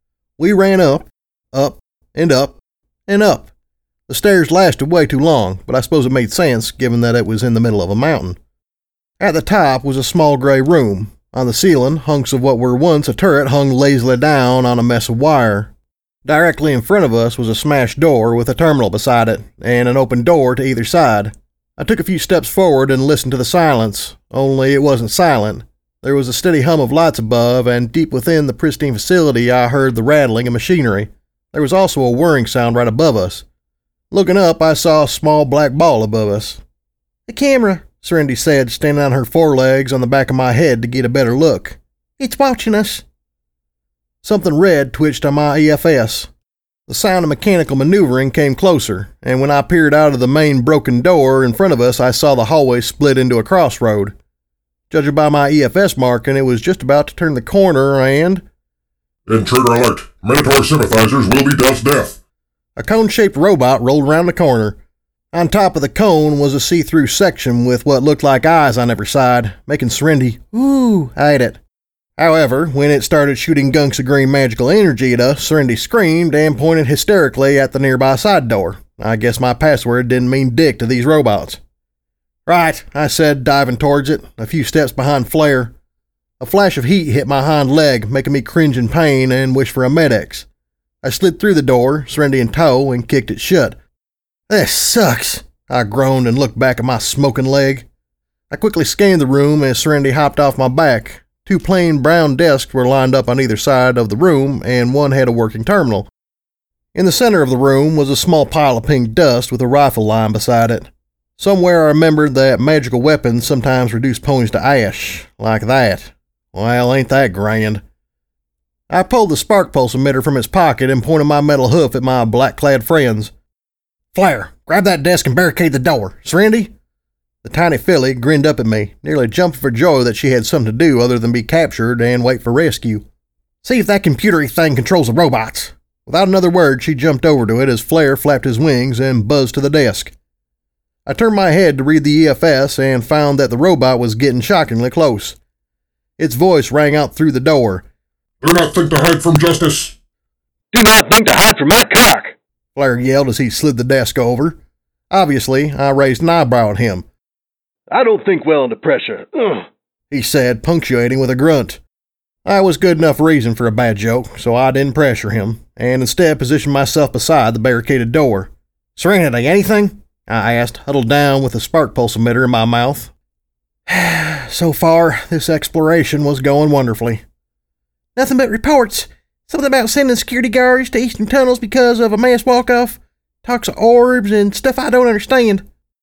We ran up, up, and up, and up. The stairs lasted way too long, but I suppose it made sense, given that it was in the middle of a mountain. At the top was a small gray room. On the ceiling, hunks of what were once a turret hung lazily down on a mess of wire. Directly in front of us was a smashed door with a terminal beside it, and an open door to either side. I took a few steps forward and listened to the silence, only it wasn't silent. There was a steady hum of lights above, and deep within the pristine facility I heard the rattling of machinery. There was also a whirring sound right above us. Looking up, I saw a small black ball above us. "A camera," Serenity said, standing on her forelegs on the back of my head to get a better look. "It's watching us." Something red twitched on my E F S. The sound of mechanical maneuvering came closer, and when I peered out of the main broken door in front of us, I saw the hallway split into a crossroad. Judging by my E F S marking, it was just about to turn the corner and... Intruder alert! Minotaur sympathizers will be dealt death! A cone-shaped robot rolled around the corner. On top of the cone was a see-through section with what looked like eyes on every side, making Serenity, ooh, at it. However, when it started shooting gunks of green magical energy at us, Serenity screamed and pointed hysterically at the nearby side door. I guess my password didn't mean dick to these robots. Right, I said, diving towards it, a few steps behind Flare. A flash of heat hit my hind leg, making me cringe in pain and wish for a Med-X. I slid through the door, Serenity in tow, and kicked it shut. This sucks, I groaned and looked back at my smoking leg. I quickly scanned the room as Serenity hopped off my back. Two plain brown desks were lined up on either side of the room, and one had a working terminal. In the center of the room was a small pile of pink dust with a rifle lying beside it. Somewhere I remembered that magical weapons sometimes reduce ponies to ash, like that. Well, ain't that grand. I pulled the spark pulse emitter from its pocket and pointed my metal hoof at my black-clad friends. Flare, grab that desk and barricade the door. Serenity? The tiny filly grinned up at me, nearly jumping for joy that she had something to do other than be captured and wait for rescue. See if that computery thing controls the robots. Without another word, she jumped over to it as Flare flapped his wings and buzzed to the desk. I turned my head to read the E F S and found that the robot was getting shockingly close. Its voice rang out through the door. Do not think to hide from justice. Do not think to hide from my cock! Flare yelled as he slid the desk over. Obviously, I raised an eyebrow at him. I don't think well under pressure. Ugh, he said, punctuating with a grunt. I was good enough reason for a bad joke, so I didn't pressure him, and instead positioned myself beside the barricaded door. Serenity, anything? I asked, huddled down with the spark pulse emitter in my mouth. So far, this exploration was going wonderfully. Nothing but reports. Something about sending security guards to eastern tunnels because of a mass walk-off. Talks of orbs and stuff I don't understand.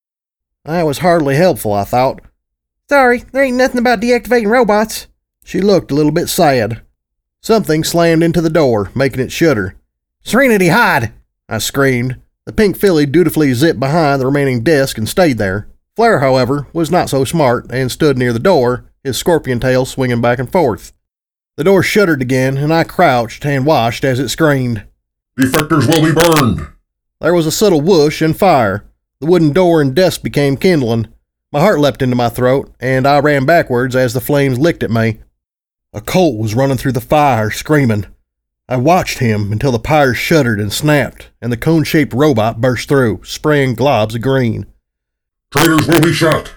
That was hardly helpful, I thought. Sorry, there ain't nothing about deactivating robots. She looked a little bit sad. Something slammed into the door, making it shudder. Serenity, hide! I screamed. The pink filly dutifully zipped behind the remaining desk and stayed there. Flare, however, was not so smart and stood near the door, his scorpion tail swinging back and forth. The door shuddered again, and I crouched and watched as it screamed. Defectors will be burned! There was a subtle whoosh and fire. The wooden door and desk became kindling. My heart leapt into my throat, and I ran backwards as the flames licked at me. A colt was running through the fire, screaming. I watched him until the pyre shuddered and snapped, and the cone-shaped robot burst through, spraying globs of green. Traitors will be shot!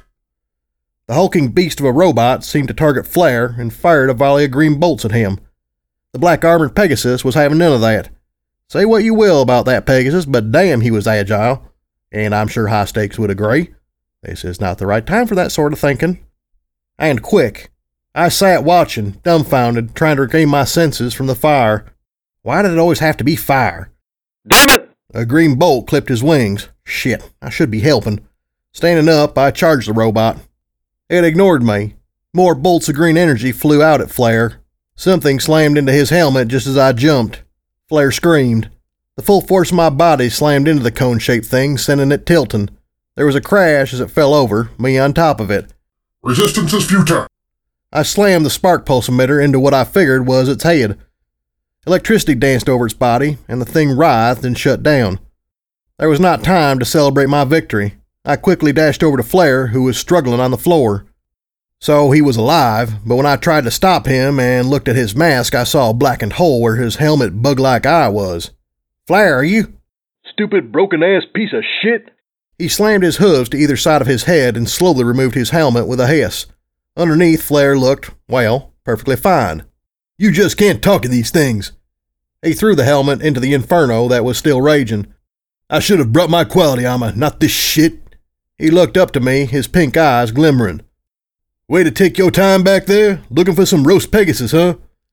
The hulking beast of a robot seemed to target Flare and fired a volley of green bolts at him. The black-armored Pegasus was having none of that. Say what you will about that Pegasus, but damn he was agile. And I'm sure High Stakes would agree. This is not the right time for that sort of thinking. And quick. I sat watching, dumbfounded, trying to regain my senses from the fire. Why did it always have to be fire? damn it! A green bolt clipped his wings. Shit, I should be helping. Standing up, I charged the robot. It ignored me. More bolts of green energy flew out at Flare. Something slammed into his helmet just as I jumped. Flare screamed. The full force of my body slammed into the cone-shaped thing, sending it tilting. There was a crash as it fell over, me on top of it. Resistance is futile! I slammed the spark pulse emitter into what I figured was its head. Electricity danced over its body, and the thing writhed and shut down. There was not time to celebrate my victory. I quickly dashed over to Flare, who was struggling on the floor. So he was alive, but when I tried to stop him and looked at his mask, I saw a blackened hole where his helmet bug-like eye was. Flare, are you? Stupid broken-ass piece of shit! He slammed his hooves to either side of his head and slowly removed his helmet with a hiss. Underneath, Flare looked, well, perfectly fine. You just can't talk to these things. He threw the helmet into the inferno that was still raging. I should have brought my quality armor, not this shit. He looked up to me, his pink eyes glimmering. Way to take your time back there, looking for some roast Pegasus, huh?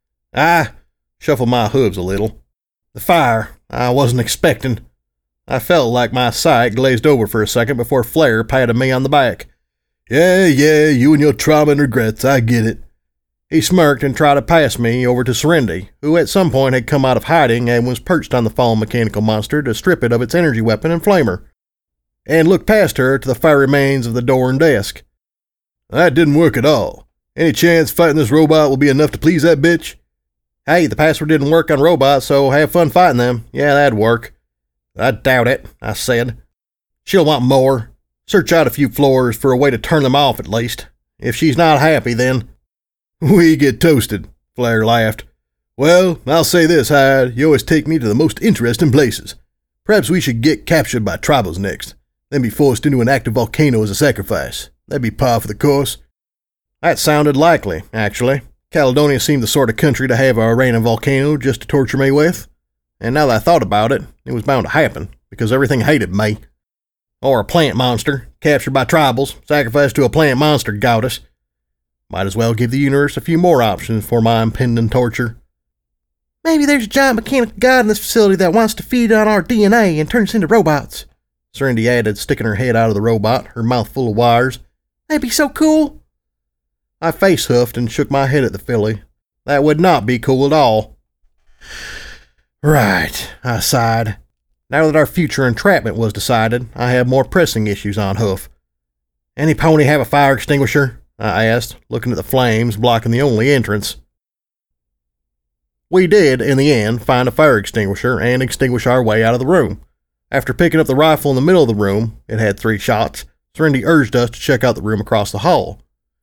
I shuffled my hooves a little. The fire, I wasn't expecting. I felt like my sight glazed over for a second before Flare patted me on the back. Yeah, yeah, you and your trauma and regrets, I get it. He smirked and tried to pass me over to Serenity, who at some point had come out of hiding and was perched on the fallen mechanical monster to strip it of its energy weapon and flamer, and looked past her to the fiery remains of the door and desk. That didn't work at all. Any chance fighting this robot will be enough to please that bitch? Hey, the password didn't work on robots, so have fun fighting them. Yeah, that'd work. I doubt it, I said. She'll want more. Search out a few floors for a way to turn them off at least. If she's not happy, then... We get toasted, Flair laughed. Well, I'll say this, Hyde. You always take me to the most interesting places. Perhaps we should get captured by tribals next, then be forced into an active volcano as a sacrifice. That'd be par for the course. That sounded likely, actually. Caledonia seemed the sort of country to have a random volcano just to torture me with. And now that I thought about it, it was bound to happen, because everything hated me. Or a plant monster, captured by tribals, sacrificed to a plant monster goddess. Might as well give the universe a few more options for my impending torture. Maybe there's a giant mechanical god in this facility that wants to feed on our D N A and turn us into robots, Serenity added, sticking her head out of the robot, her mouth full of wires. That'd be so cool. I face huffed and shook my head at the filly. That would not be cool at all. Right, I sighed. Now that our future entrapment was decided, I have more pressing issues on hoof. Any pony have a fire extinguisher? I asked, looking at the flames blocking the only entrance. We did, in the end, find a fire extinguisher and extinguish our way out of the room. After picking up the rifle in the middle of the room, it had three shots, Serenity urged us to check out the room across the hall.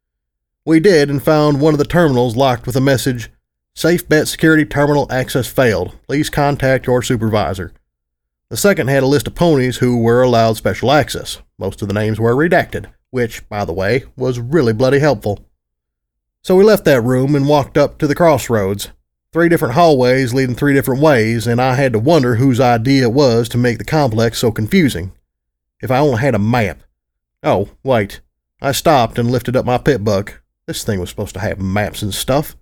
We did and found one of the terminals locked with a message, Safe Bet Security Terminal Access Failed. Please contact your supervisor. The second had a list of ponies who were allowed special access. Most of the names were redacted, which, by the way, was really bloody helpful. So we left that room and walked up to the crossroads. Three different hallways leading three different ways, and I had to wonder whose idea it was to make the complex so confusing. If I only had a map. Oh, wait. I stopped and lifted up my pit buck. This thing was supposed to have maps and stuff.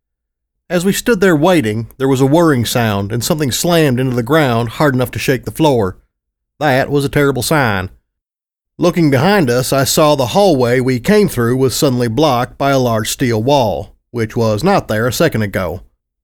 As we stood there waiting, there was a whirring sound and something slammed into the ground hard enough to shake the floor. That was a terrible sign. Looking behind us, I saw the hallway we came through was suddenly blocked by a large steel wall, which was not there a second ago.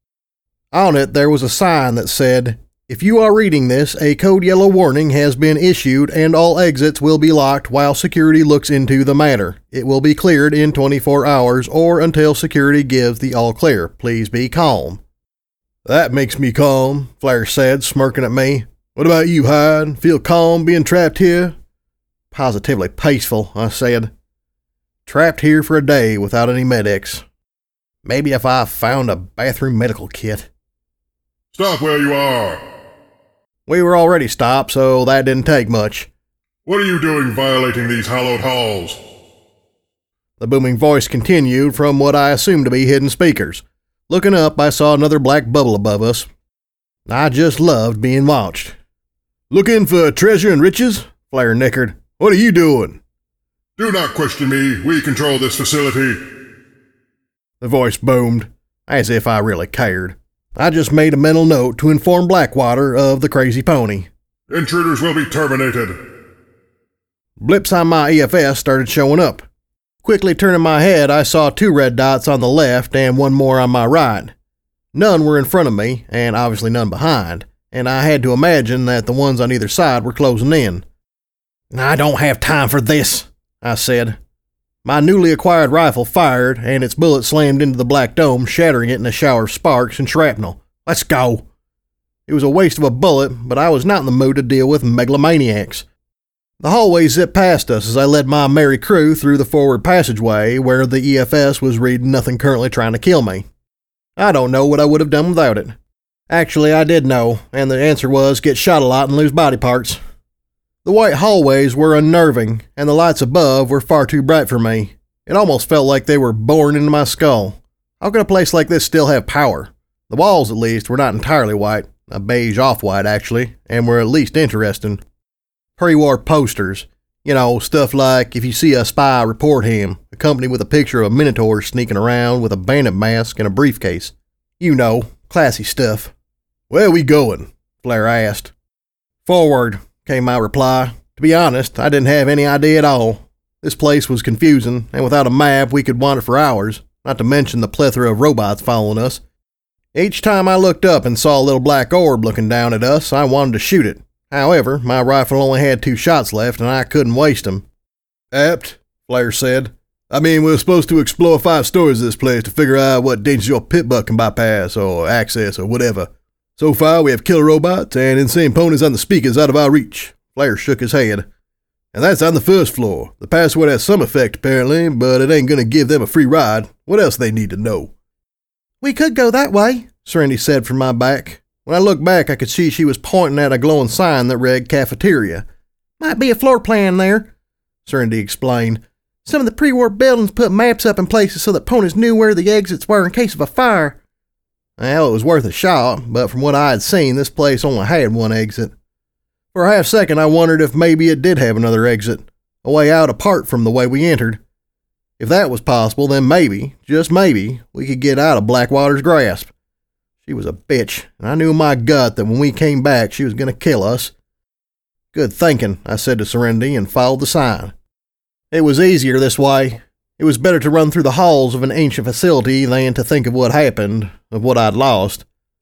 On it, there was a sign that said, If you are reading this, a code yellow warning has been issued and all exits will be locked while security looks into the matter. It will be cleared in twenty-four hours or until security gives the all clear. Please be calm. That makes me calm, Flair said, smirking at me. What about you, Hyde? Feel calm being trapped here? Positively peaceful, I said. Trapped here for a day without any medics. Maybe if I found a bathroom medical kit. Stop where you are! We were already stopped, so that didn't take much. What are you doing violating these hallowed halls? The booming voice continued from what I assumed to be hidden speakers. Looking up, I saw another black bubble above us. I just loved being watched. Looking for treasure and riches? Flair nickered. What are you doing? Do not question me. We control this facility. The voice boomed, as if I really cared. I just made a mental note to inform Blackwater of the crazy pony. Intruders will be terminated. Blips on my E F S started showing up. Quickly turning my head, I saw two red dots on the left and one more on my right. None were in front of me, and obviously none behind, and I had to imagine that the ones on either side were closing in. I don't have time for this, I said. My newly acquired rifle fired, and its bullet slammed into the black dome, shattering it in a shower of sparks and shrapnel. Let's go. It was a waste of a bullet, but I was not in the mood to deal with megalomaniacs. The hallway zipped past us as I led my merry crew through the forward passageway, where the E F S was reading nothing currently trying to kill me. I don't know what I would have done without it. Actually, I did know, and the answer was get shot a lot and lose body parts. The white hallways were unnerving, and the lights above were far too bright for me. It almost felt like they were bored into my skull. How could a place like this still have power? The walls, at least, were not entirely white, a beige off-white actually, and were at least interesting. Pre-war posters. You know, stuff like, if you see a spy, report him, accompanied with a picture of a minotaur sneaking around with a bandit mask and a briefcase. You know, classy stuff. Where are we going? Flair asked. Forward, came my reply. To be honest, I didn't have any idea at all. This place was confusing, and without a map we could wander for hours. not to mention the plethora of robots following us. Each time I looked up and saw a little black orb looking down at us, I wanted to shoot it. However, my rifle only had two shots left and I couldn't waste them. Apt, Flair said. I mean, we're supposed to explore five stories of this place to figure out what dangers your pit buck can bypass or access or whatever. So far, we have killer robots and insane ponies on the speakers out of our reach. Flair shook his head. And that's on the first floor. The password has some effect, apparently, but it ain't gonna give them a free ride. What else they need to know? We could go that way, Serenity said from my back. When I looked back, I could see she was pointing at a glowing sign that read cafeteria. Might be a floor plan there, Serenity explained. Some of the pre-war buildings put maps up in places so that ponies knew where the exits were in case of a fire. Well, it was worth a shot, but from what I had seen, this place only had one exit. For a half second, I wondered if maybe it did have another exit, a way out apart from the way we entered. If that was possible, then maybe, just maybe, we could get out of Blackwater's grasp. She was a bitch, and I knew in my gut that when we came back, she was going to kill us. Good thinking, I said to Serenity, and followed the sign. It was easier this way. It was better to run through the halls of an ancient facility than to think of what happened, of what I'd lost,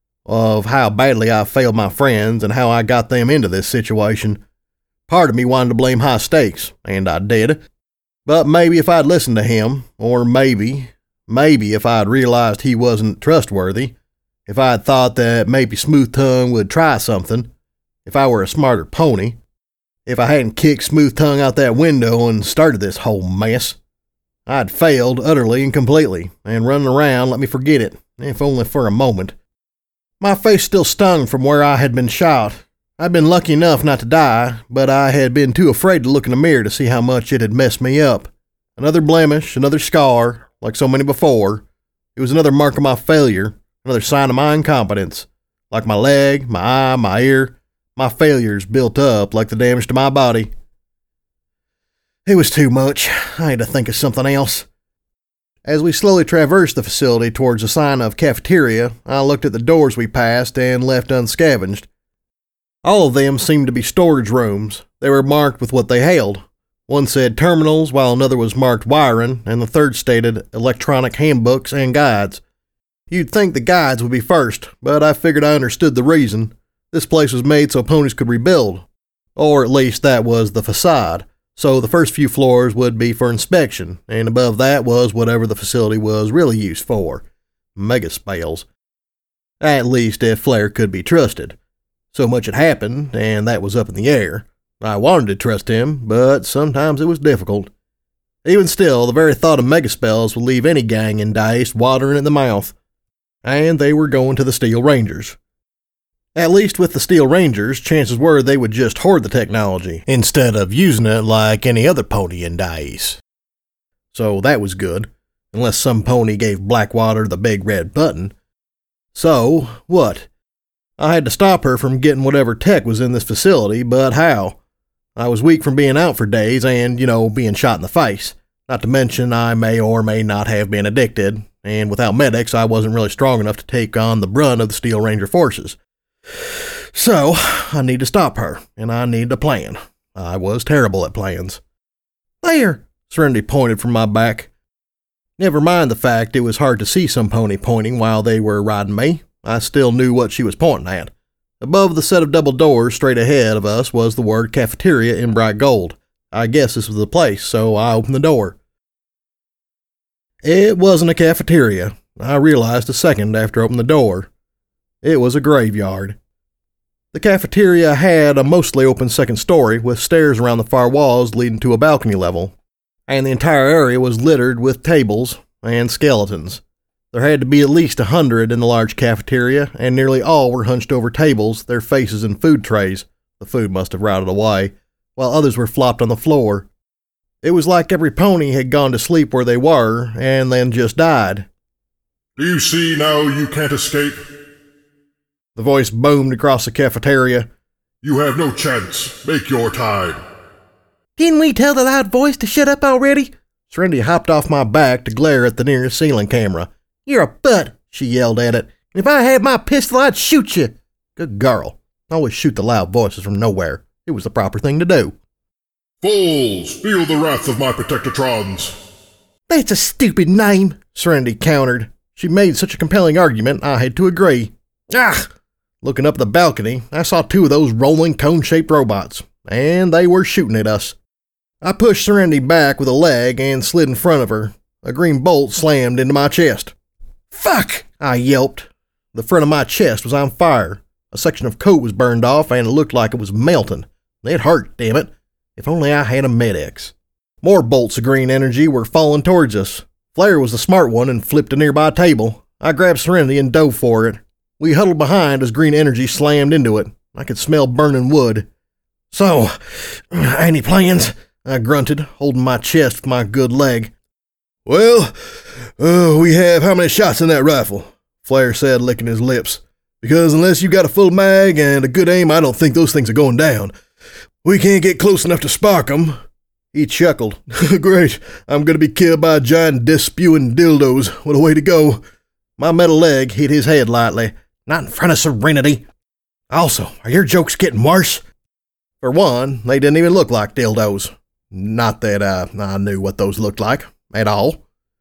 of how badly I failed my friends and how I got them into this situation. Part of me wanted to blame high stakes, and I did. But maybe if I'd listened to him, or maybe, maybe if I'd realized he wasn't trustworthy, if I'd thought that maybe Smooth Tongue would try something, if I were a smarter pony, if I hadn't kicked Smooth Tongue out that window and started this whole mess, I'd failed utterly and completely, and running around let me forget it, if only for a moment. My face still stung from where I had been shot. I'd been lucky enough not to die, but I had been too afraid to look in the mirror to see how much it had messed me up. Another blemish, another scar, like so many before. It was another mark of my failure, another sign of my incompetence. Like my leg, my eye, my ear, my failures built up like the damage to my body. It was too much. I had to think of something else. As we slowly traversed the facility towards the sign of cafeteria, I looked at the doors we passed and left unscavenged. All of them seemed to be storage rooms. They were marked with what they held. One said terminals, while another was marked wiring, and the third stated electronic handbooks and guides. You'd think the guides would be first, but I figured I understood the reason. This place was made so ponies could rebuild. Or at least that was the facade. So the first few floors would be for inspection, and above that was whatever the facility was really used for. Mega spells. At least if Flair could be trusted. So much had happened, and that was up in the air. I wanted to trust him, but sometimes it was difficult. Even still, the very thought of mega spells would leave any gang in Dice watering at the mouth. And they were going to the Steel Rangers. At least with the Steel Rangers, chances were they would just hoard the technology, instead of using it like any other pony in Dice. So that was good, unless some pony gave Blackwater the big red button. So, what? I had to stop her from getting whatever tech was in this facility, but how? I was weak from being out for days and, you know, being shot in the face. Not to mention I may or may not have been addicted, and without medics I wasn't really strong enough to take on the brunt of the Steel Ranger forces. So, I need to stop her, and I need a plan. I was terrible at plans. There, Serenity pointed from my back. Never mind the fact it was hard to see some pony pointing while they were riding me. I still knew what she was pointing at. Above the set of double doors straight ahead of us was the word cafeteria in bright gold. I guess this was the place, so I opened the door. It wasn't a cafeteria. I realized a second after opening the door. It was a graveyard. The cafeteria had a mostly open second story with stairs around the far walls leading to a balcony level, and the entire area was littered with tables and skeletons. There had to be at least a hundred in the large cafeteria, and nearly all were hunched over tables, their faces in food trays. The food must have rotted away, while others were flopped on the floor. It was like every pony had gone to sleep where they were, and then just died. Do you see now you can't escape? The voice boomed across the cafeteria. You have no chance. Make your tide. Can we tell the loud voice to shut up already? Serenity hopped off my back to glare at the nearest ceiling camera. You're a butt, she yelled at it. If I had my pistol, I'd shoot you. Good girl. Always shoot the loud voices from nowhere. It was the proper thing to do. Fools, feel the wrath of my Protectatrons. That's a stupid name, Serenity countered. She made such a compelling argument, I had to agree. Ah! Looking up the balcony, I saw two of those rolling cone-shaped robots, and they were shooting at us. I pushed Serenity back with a leg and slid in front of her. A green bolt slammed into my chest. Fuck! I yelped. The front of my chest was on fire. A section of coat was burned off, and it looked like it was melting. It hurt, damn it. If only I had a Med-X. More bolts of green energy were falling towards us. Flare was the smart one and flipped a nearby table. I grabbed Serenity and dove for it. We huddled behind as green energy slammed into it. I could smell burning wood. So, any plans? I grunted, holding my chest with my good leg. Well, uh, we have how many shots in that rifle? Flare said, licking his lips. Because unless you got a full mag and a good aim, I don't think those things are going down. We can't get close enough to spark them. He chuckled. Great, I'm going to be killed by giant death-spewing dildos. What a way to go. My metal leg hit his head lightly. Not in front of Serenity. Also, are your jokes getting worse? For one, they didn't even look like dildos. Not that uh, I knew what those looked like, at all.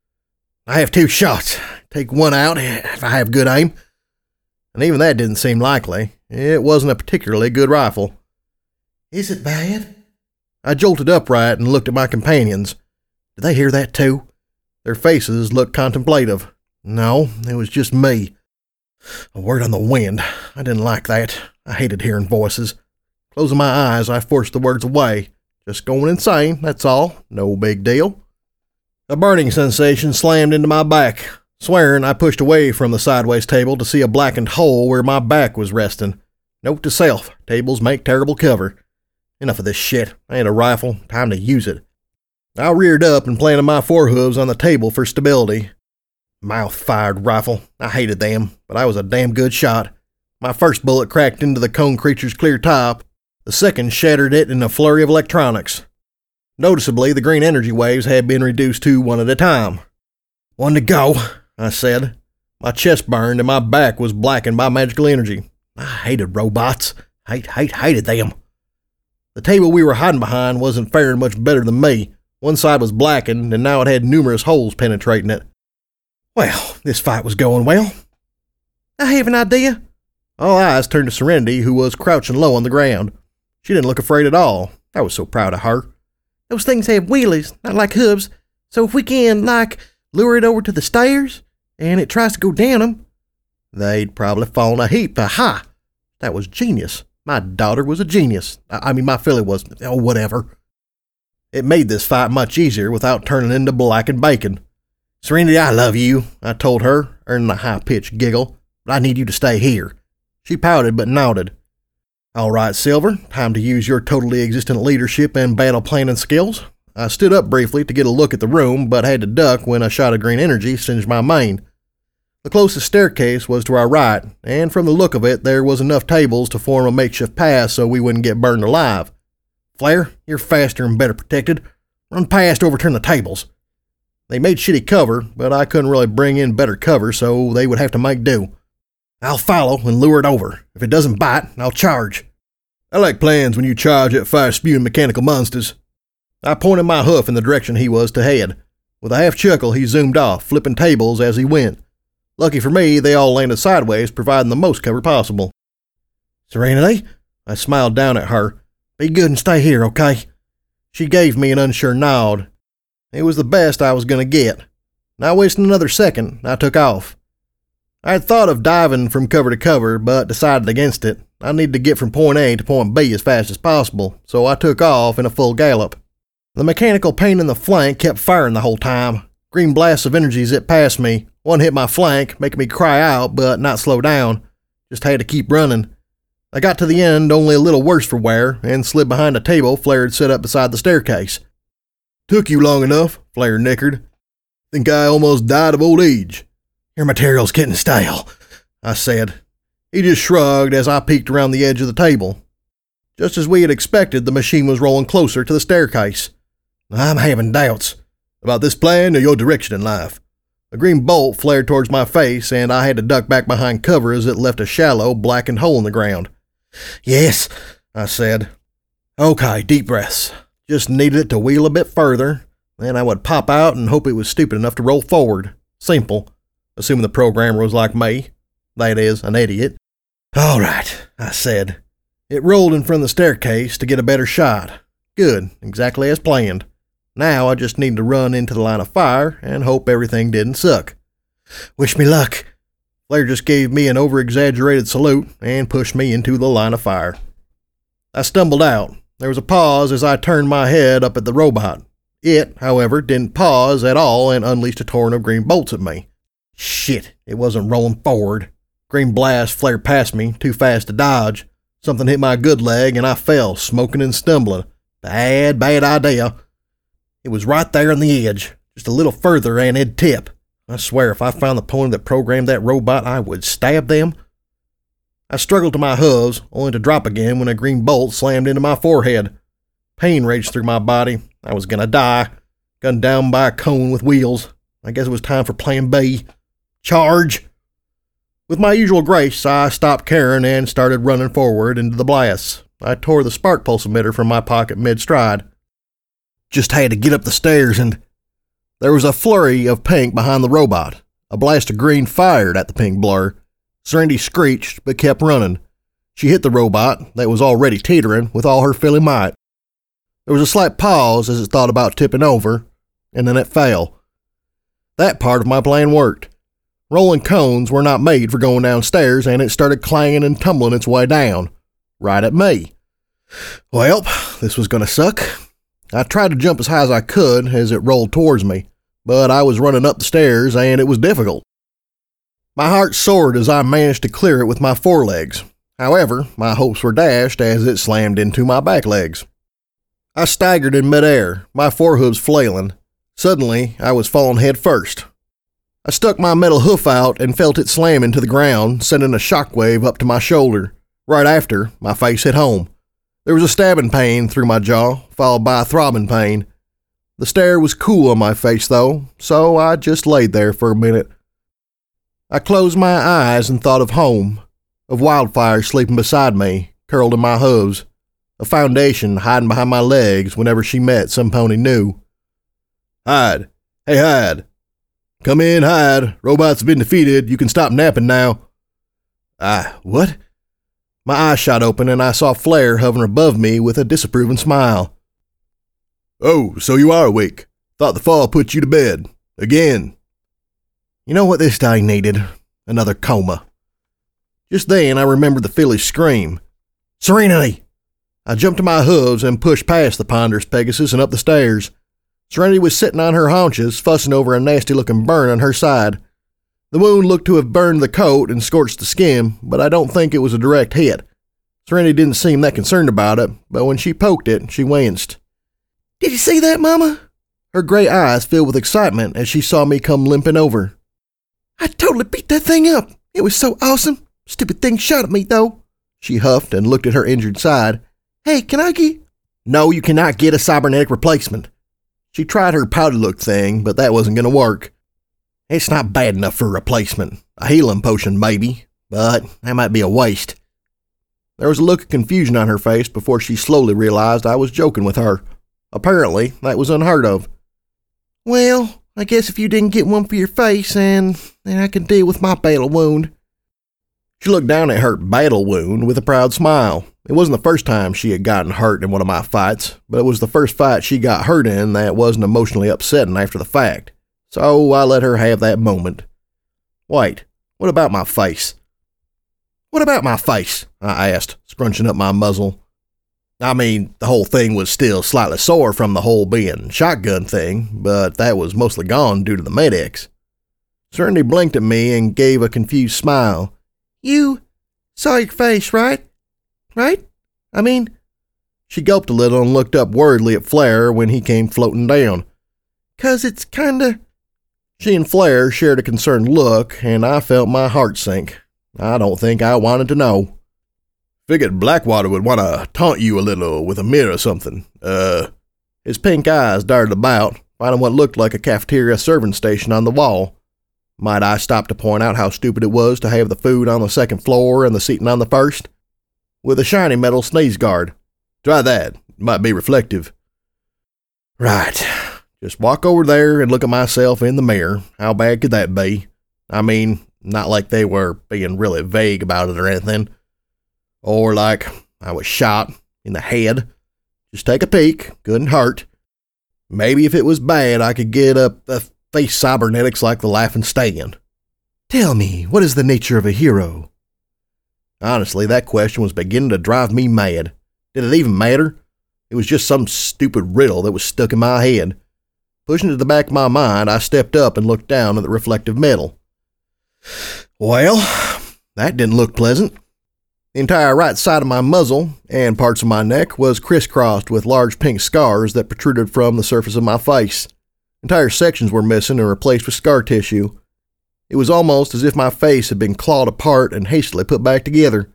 I have two shots. Take one out if I have good aim. And even that didn't seem likely. It wasn't a particularly good rifle. Is it bad? I jolted upright and looked at my companions. Did they hear that too? Their faces looked contemplative. No, it was just me. A word on the wind. I didn't like that. I hated hearing voices. Closing my eyes, I forced the words away. Just going insane, that's all. No big deal. A burning sensation slammed into my back. Swearing, I pushed away from the sideways table to see a blackened hole where my back was resting. Note to self, tables make terrible cover. Enough of this shit. I had a rifle. Time to use it. I reared up and planted my forehooves on the table for stability. Mouth-fired rifle. I hated them, but I was a damn good shot. My first bullet cracked into the cone creature's clear top. The second shattered it in a flurry of electronics. Noticeably, the green energy waves had been reduced to one at a time. One to go, I said. My chest burned and my back was blackened by magical energy. I hated robots. Hate, hate, hated them. The table we were hiding behind wasn't faring much better than me. One side was blackened, and now it had numerous holes penetrating it. Well, this fight was going well. I have an idea. All eyes turned to Serenity, who was crouching low on the ground. She didn't look afraid at all. I was so proud of her. Those things have wheelies, not like hooves. So if we can, like, lure it over to the stairs, and it tries to go down them, they'd probably fall in a heap. Aha! That was genius. My daughter was a genius. I, I mean, my filly was. Oh, whatever. It made this fight much easier without turning into blackened bacon. Serenity, I love you, I told her, earning a high-pitched giggle, but I need you to stay here. She pouted but nodded. All right, Silver, time to use your totally existent leadership and battle planning skills. I stood up briefly to get a look at the room, but had to duck when a shot of green energy singed my mane. The closest staircase was to our right, and from the look of it, there was enough tables to form a makeshift path so we wouldn't get burned alive. Flare, you're faster and better protected. Run past, overturn the tables. They made shitty cover, but I couldn't really bring in better cover, so they would have to make do. I'll follow and lure it over. If it doesn't bite, I'll charge. I like plans when you charge at fire-spewing mechanical monsters. I pointed my hoof in the direction he was to head. With a half chuckle, he zoomed off, flipping tables as he went. Lucky for me, they all landed sideways, providing the most cover possible. Serenity, I smiled down at her. Be good and stay here, okay? She gave me an unsure nod. It was the best I was going to get. Not wasting another second, I took off. I had thought of diving from cover to cover, but decided against it. I needed to get from point A to point B as fast as possible, so I took off in a full gallop. The mechanical pain in the flank kept firing the whole time. Green blasts of energy zipped past me. One hit my flank, making me cry out, but not slow down. Just had to keep running. I got to the end only a little worse for wear, and slid behind a table Flare had set up beside the staircase. Took you long enough, Flare nickered. Think I almost died of old age. Your material's getting stale, I said. He just shrugged as I peeked around the edge of the table. Just as we had expected, the machine was rolling closer to the staircase. I'm having doubts. About this plan or your direction in life? A green bolt flared towards my face, and I had to duck back behind cover as it left a shallow, blackened hole in the ground. Yes, I said. Okay, deep breaths. Just needed it to wheel a bit further. Then I would pop out and hope it was stupid enough to roll forward. Simple, assuming the programmer was like me. That is, an idiot. All right, I said. It rolled in front of the staircase to get a better shot. Good, exactly as planned. Now I just need to run into the line of fire and hope everything didn't suck. Wish me luck. Flair just gave me an over-exaggerated salute and pushed me into the line of fire. I stumbled out. There was a pause as I turned my head up at the robot. It, however, didn't pause at all and unleashed a torrent of green bolts at me. Shit, it wasn't rolling forward. Green blast flared past me, too fast to dodge. Something hit my good leg and I fell, smoking and stumbling. Bad, bad idea. It was right there on the edge. Just a little further and it'd tip. I swear if I found the pony that programmed that robot, I would stab them. I struggled to my hooves, only to drop again when a green bolt slammed into my forehead. Pain raged through my body. I was gonna die. Gunned down by a cone with wheels. I guess it was time for plan B. Charge! With my usual grace, I stopped caring and started running forward into the blasts. I tore the spark pulse emitter from my pocket mid-stride. Just had to get up the stairs and... There was a flurry of pink behind the robot. A blast of green fired at the pink blur. Serenity screeched, but kept running. She hit the robot, that was already teetering, with all her filly might. There was a slight pause as it thought about tipping over, and then it fell. That part of my plan worked. Rolling cones were not made for going downstairs, and it started clanging and tumbling its way down. Right at me. Well, this was gonna suck. I tried to jump as high as I could as it rolled towards me, but I was running up the stairs and it was difficult. My heart soared as I managed to clear it with my forelegs. However, my hopes were dashed as it slammed into my back legs. I staggered in midair, my forehooves flailing. Suddenly, I was falling head first. I stuck my metal hoof out and felt it slam into the ground, sending a shockwave up to my shoulder. Right after, my face hit home. There was a stabbing pain through my jaw, followed by a throbbing pain. The stare was cool on my face, though, so I just laid there for a minute. I closed my eyes and thought of home, of Wildfire sleeping beside me, curled in my hooves, a Foundation hiding behind my legs whenever she met some pony new. Hyde. Hey, Hyde. Come in, Hyde. Robots have been defeated. You can stop napping now. Ah, what? My eyes shot open and I saw Flair hovering above me with a disapproving smile. Oh, so you are awake. Thought the fall put you to bed. Again. You know what this day needed? Another coma. Just then I remembered the filly's scream. Serenity! I jumped to my hooves and pushed past the ponderous Pegasus and up the stairs. Serenity was sitting on her haunches, fussing over a nasty-looking burn on her side. The wound looked to have burned the coat and scorched the skin, but I don't think it was a direct hit. Serenity didn't seem that concerned about it, but when she poked it, she winced. Did you see that, Mama? Her gray eyes filled with excitement as she saw me come limping over. I totally beat that thing up. It was so awesome. Stupid thing shot at me, though. She huffed and looked at her injured side. Hey, can I get... No, you cannot get a cybernetic replacement. She tried her powder look thing, but that wasn't going to work. It's not bad enough for a replacement. A healing potion, maybe, but that might be a waste. There was a look of confusion on her face before she slowly realized I was joking with her. Apparently, that was unheard of. Well, I guess if you didn't get one for your face, and then I can deal with my battle wound. She looked down at her battle wound with a proud smile. It wasn't the first time she had gotten hurt in one of my fights, but it was the first fight she got hurt in that wasn't emotionally upsetting after the fact. So I let her have that moment. Wait, what about my face? What about my face? I asked, scrunching up my muzzle. I mean, the whole thing was still slightly sore from the whole being shotgun thing, but that was mostly gone due to the Med-X. Serenity blinked at me and gave a confused smile. You saw your face, right? Right? I mean... She gulped a little and looked up worriedly at Flair when he came floating down. 'Cause it's kinda... She and Flair shared a concerned look, and I felt my heart sink. I don't think I wanted to know. Figured Blackwater would want to taunt you a little with a mirror or something. Uh... His pink eyes darted about, finding what looked like a cafeteria serving station on the wall. Might I stop to point out how stupid it was to have the food on the second floor and the seating on the first? With a shiny metal sneeze guard. Try that. It might be reflective. Right. Just walk over there and look at myself in the mirror. How bad could that be? I mean, not like they were being really vague about it or anything. Or like I was shot in the head. Just take a peek, couldn't hurt. Maybe if it was bad, I could get a, a face cybernetics like the Laughing Stallion. Tell me, what is the nature of a hero? Honestly, that question was beginning to drive me mad. Did it even matter? It was just some stupid riddle that was stuck in my head. Pushing it to the back of my mind, I stepped up and looked down at the reflective metal. Well, that didn't look pleasant. The entire right side of my muzzle and parts of my neck was crisscrossed with large pink scars that protruded from the surface of my face. Entire sections were missing and replaced with scar tissue. It was almost as if my face had been clawed apart and hastily put back together.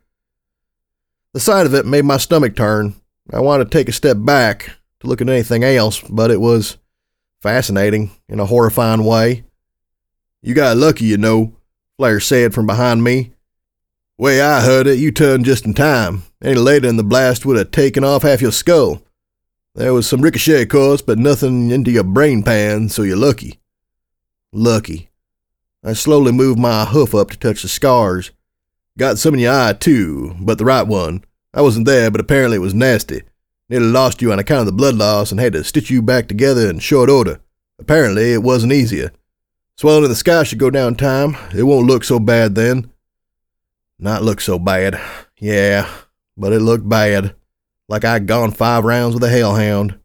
The sight of it made my stomach turn. I wanted to take a step back to look at anything else, but it was fascinating in a horrifying way. You got lucky, you know, Flair said from behind me. Way I heard it, you turned just in time. Any later and the blast would have taken off half your skull. There was some ricochet, of course, but nothing into your brain pan, so you're lucky. Lucky. I slowly moved my hoof up to touch the scars. Got some in your eye, too, but the right one. I wasn't there, but apparently it was nasty. Nearly lost you on account of the blood loss and had to stitch you back together in short order. Apparently it wasn't easier. Swelling in the sky should go down time. It won't look so bad then. Not look so bad. Yeah, but it looked bad. Like I'd gone five rounds with a hellhound.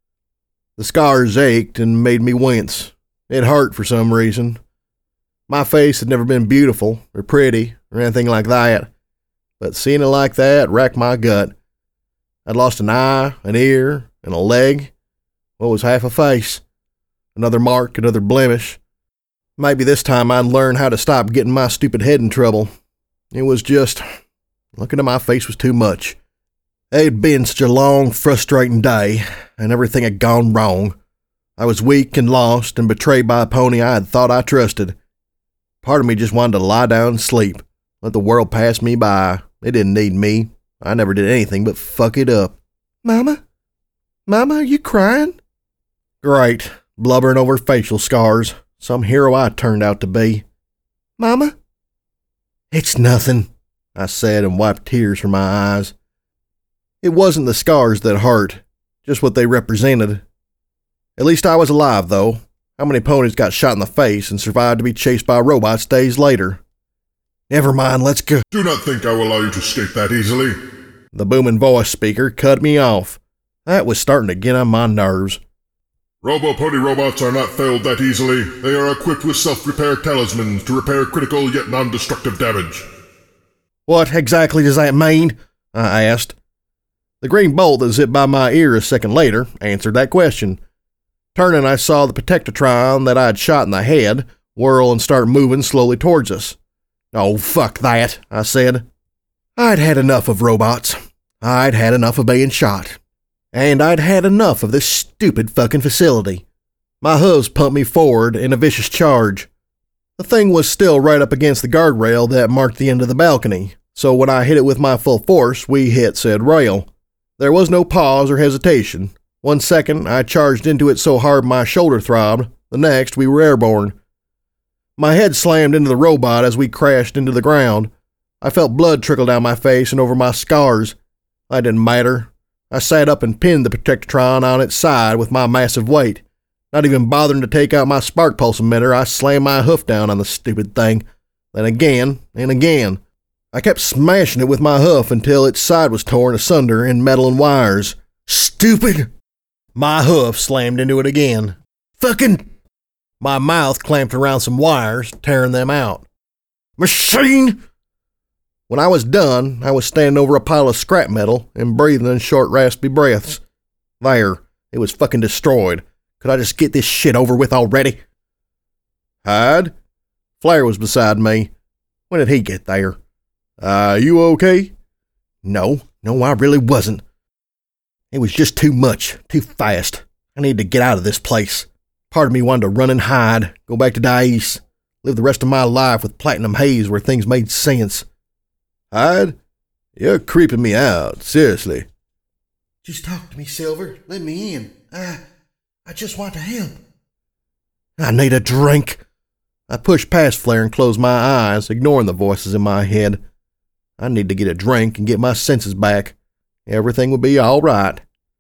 The scars ached and made me wince. It hurt for some reason. My face had never been beautiful or pretty or anything like that, but seeing it like that racked my gut. I'd lost an eye, an ear, and a leg. What was half a face? Another mark, another blemish. Maybe this time I'd learn how to stop getting my stupid head in trouble. It was just, looking at my face was too much. It had been such a long, frustrating day, and everything had gone wrong. I was weak and lost and betrayed by a pony I had thought I trusted. Part of me just wanted to lie down and sleep, let the world pass me by. It didn't need me. I never did anything but fuck it up. Mama? Mama, are you crying? Great, blubbering over facial scars. Some hero I turned out to be. Mama? It's nothing, I said and wiped tears from my eyes. It wasn't the scars that hurt, just what they represented. At least I was alive, though. How many ponies got shot in the face and survived to be chased by robots days later? Never mind, let's go. Do not think I will allow you to escape that easily. The booming voice speaker cut me off. That was starting to get on my nerves. Robo-pony robots are not failed that easily. They are equipped with self-repair talismans to repair critical yet non-destructive damage. What exactly does that mean? I asked. The green bolt that zipped by my ear a second later answered that question. Turning, I saw the Protectatron that I'd shot in the head whirl and start moving slowly towards us. Oh, fuck that, I said. I'd had enough of robots. I'd had enough of being shot. And I'd had enough of this stupid fucking facility. My hooves pumped me forward in a vicious charge. The thing was still right up against the guardrail that marked the end of the balcony, so when I hit it with my full force, we hit said rail. There was no pause or hesitation. One second, I charged into it so hard my shoulder throbbed. The next, we were airborne. My head slammed into the robot as we crashed into the ground. I felt blood trickle down my face and over my scars. That didn't matter. I sat up and pinned the Protectatron on its side with my massive weight. Not even bothering to take out my spark pulse emitter, I slammed my hoof down on the stupid thing. Then again and again. I kept smashing it with my hoof until its side was torn asunder in metal and wires. Stupid! My hoof slammed into it again. Fucking! My mouth clamped around some wires, tearing them out. Machine! When I was done, I was standing over a pile of scrap metal and breathing in short, raspy breaths. There, it was fucking destroyed. Could I just get this shit over with already? Hyde? Flair was beside me. When did he get there? Uh, you okay? No, no, I really wasn't. It was just too much, too fast. I needed to get out of this place. Part of me wanted to run and hide, go back to Dais, live the rest of my life with Platinum Haze where things made sense. Hyde? You're creeping me out, seriously. Just talk to me, Silver. Let me in. I, I just want to help. I need a drink. I pushed past Flair and closed my eyes, ignoring the voices in my head. I need to get a drink and get my senses back. Everything would be all right.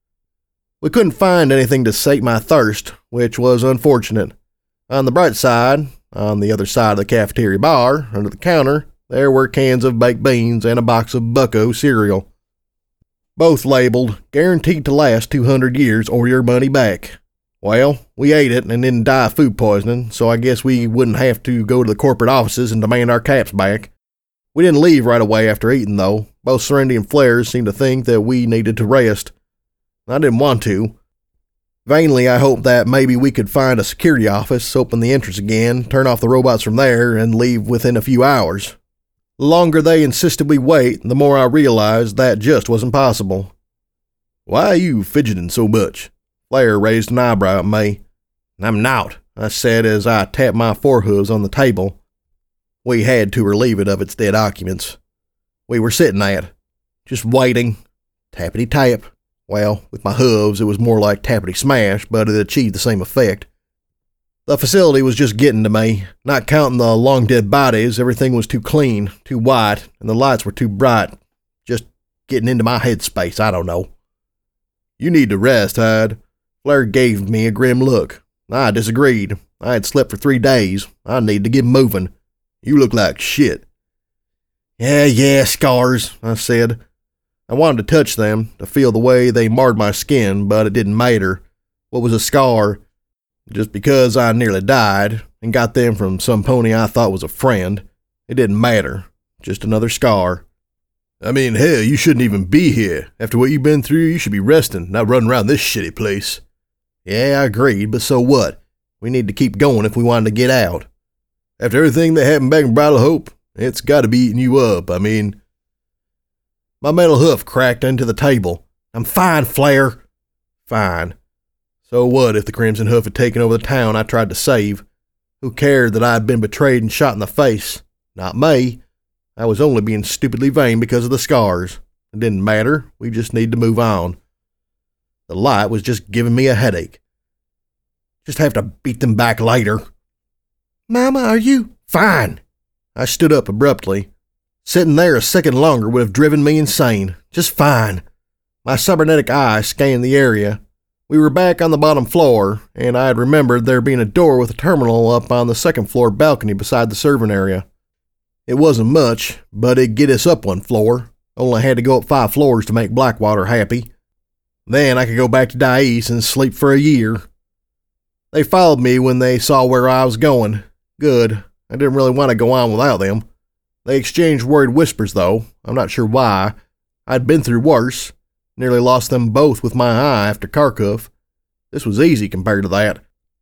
We couldn't find anything to sate my thirst, which was unfortunate. On the bright side, on the other side of the cafeteria bar, under the counter, there were cans of baked beans and a box of Bucko cereal. Both labeled, guaranteed to last two hundred years or your money back. Well, we ate it and didn't die of food poisoning, so I guess we wouldn't have to go to the corporate offices and demand our caps back. We didn't leave right away after eating, though. Both Serenity and Flair seemed to think that we needed to rest. I didn't want to. Vainly, I hoped that maybe we could find a security office, open the entrance again, turn off the robots from there, and leave within a few hours. The longer they insisted we wait, the more I realized that just wasn't possible. "Why are you fidgeting so much?" Flair raised an eyebrow at me. "I'm not," I said as I tapped my forehooves on the table. We had to relieve it of its dead occupants. We were sitting at, just waiting, tappity-tap. Well, with my hooves, it was more like tappity-smash, but it achieved the same effect. The facility was just getting to me. Not counting the long-dead bodies, everything was too clean, too white, and the lights were too bright. Just getting into my headspace, I don't know. "You need to rest, Hyde." Flair gave me a grim look. I disagreed. I had slept for three days. I needed to get moving. "You look like shit." "Yeah, yeah, scars," I said. I wanted to touch them, to feel the way they marred my skin, but it didn't matter. What was a scar? Just because I nearly died, and got them from some pony I thought was a friend, it didn't matter. Just another scar. "I mean, hell, you shouldn't even be here. After what you've been through, you should be resting, not running around this shitty place." "Yeah, I agreed, but so what? We need to keep going if we wanted to get out." "After everything that happened back in Bridal Hope, it's got to be eating you up. I mean..." My metal hoof cracked into the table. "I'm fine, Flair." "Fine. So what if the Crimson Hoof had taken over the town I tried to save? Who cared that I had been betrayed and shot in the face? Not me. I was only being stupidly vain because of the scars. It didn't matter. We just needed to move on. The light was just giving me a headache. Just have to beat them back later." "Mama, are you—" "Fine." I stood up abruptly. Sitting there a second longer would have driven me insane. Just fine. My cybernetic eye scanned the area. We were back on the bottom floor, and I had remembered there being a door with a terminal up on the second floor balcony beside the servant area. It wasn't much, but it'd get us up one floor. Only had to go up five floors to make Blackwater happy. Then I could go back to Dais and sleep for a year. They followed me when they saw where I was going. Good. I didn't really want to go on without them. They exchanged worried whispers, though. I'm not sure why. I'd been through worse. Nearly lost them both with my eye after Kharkov. This was easy compared to that.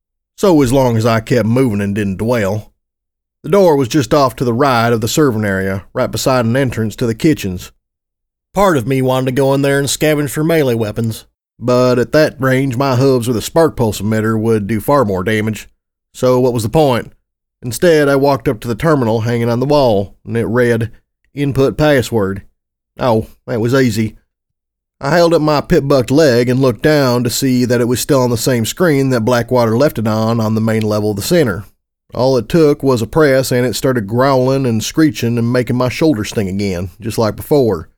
So as long as I kept moving and didn't dwell. The door was just off to the right of the servant area, right beside an entrance to the kitchens. Part of me wanted to go in there and scavenge for melee weapons, but at that range my hooves with a spark pulse emitter would do far more damage. So what was the point? Instead, I walked up to the terminal hanging on the wall, and it read, "Input password." Oh, that was easy. I held up my pit-bucked leg and looked down to see that it was still on the same screen that Blackwater left it on on the main level of the center. All it took was a press, and it started growling and screeching and making my shoulder sting again, just like before.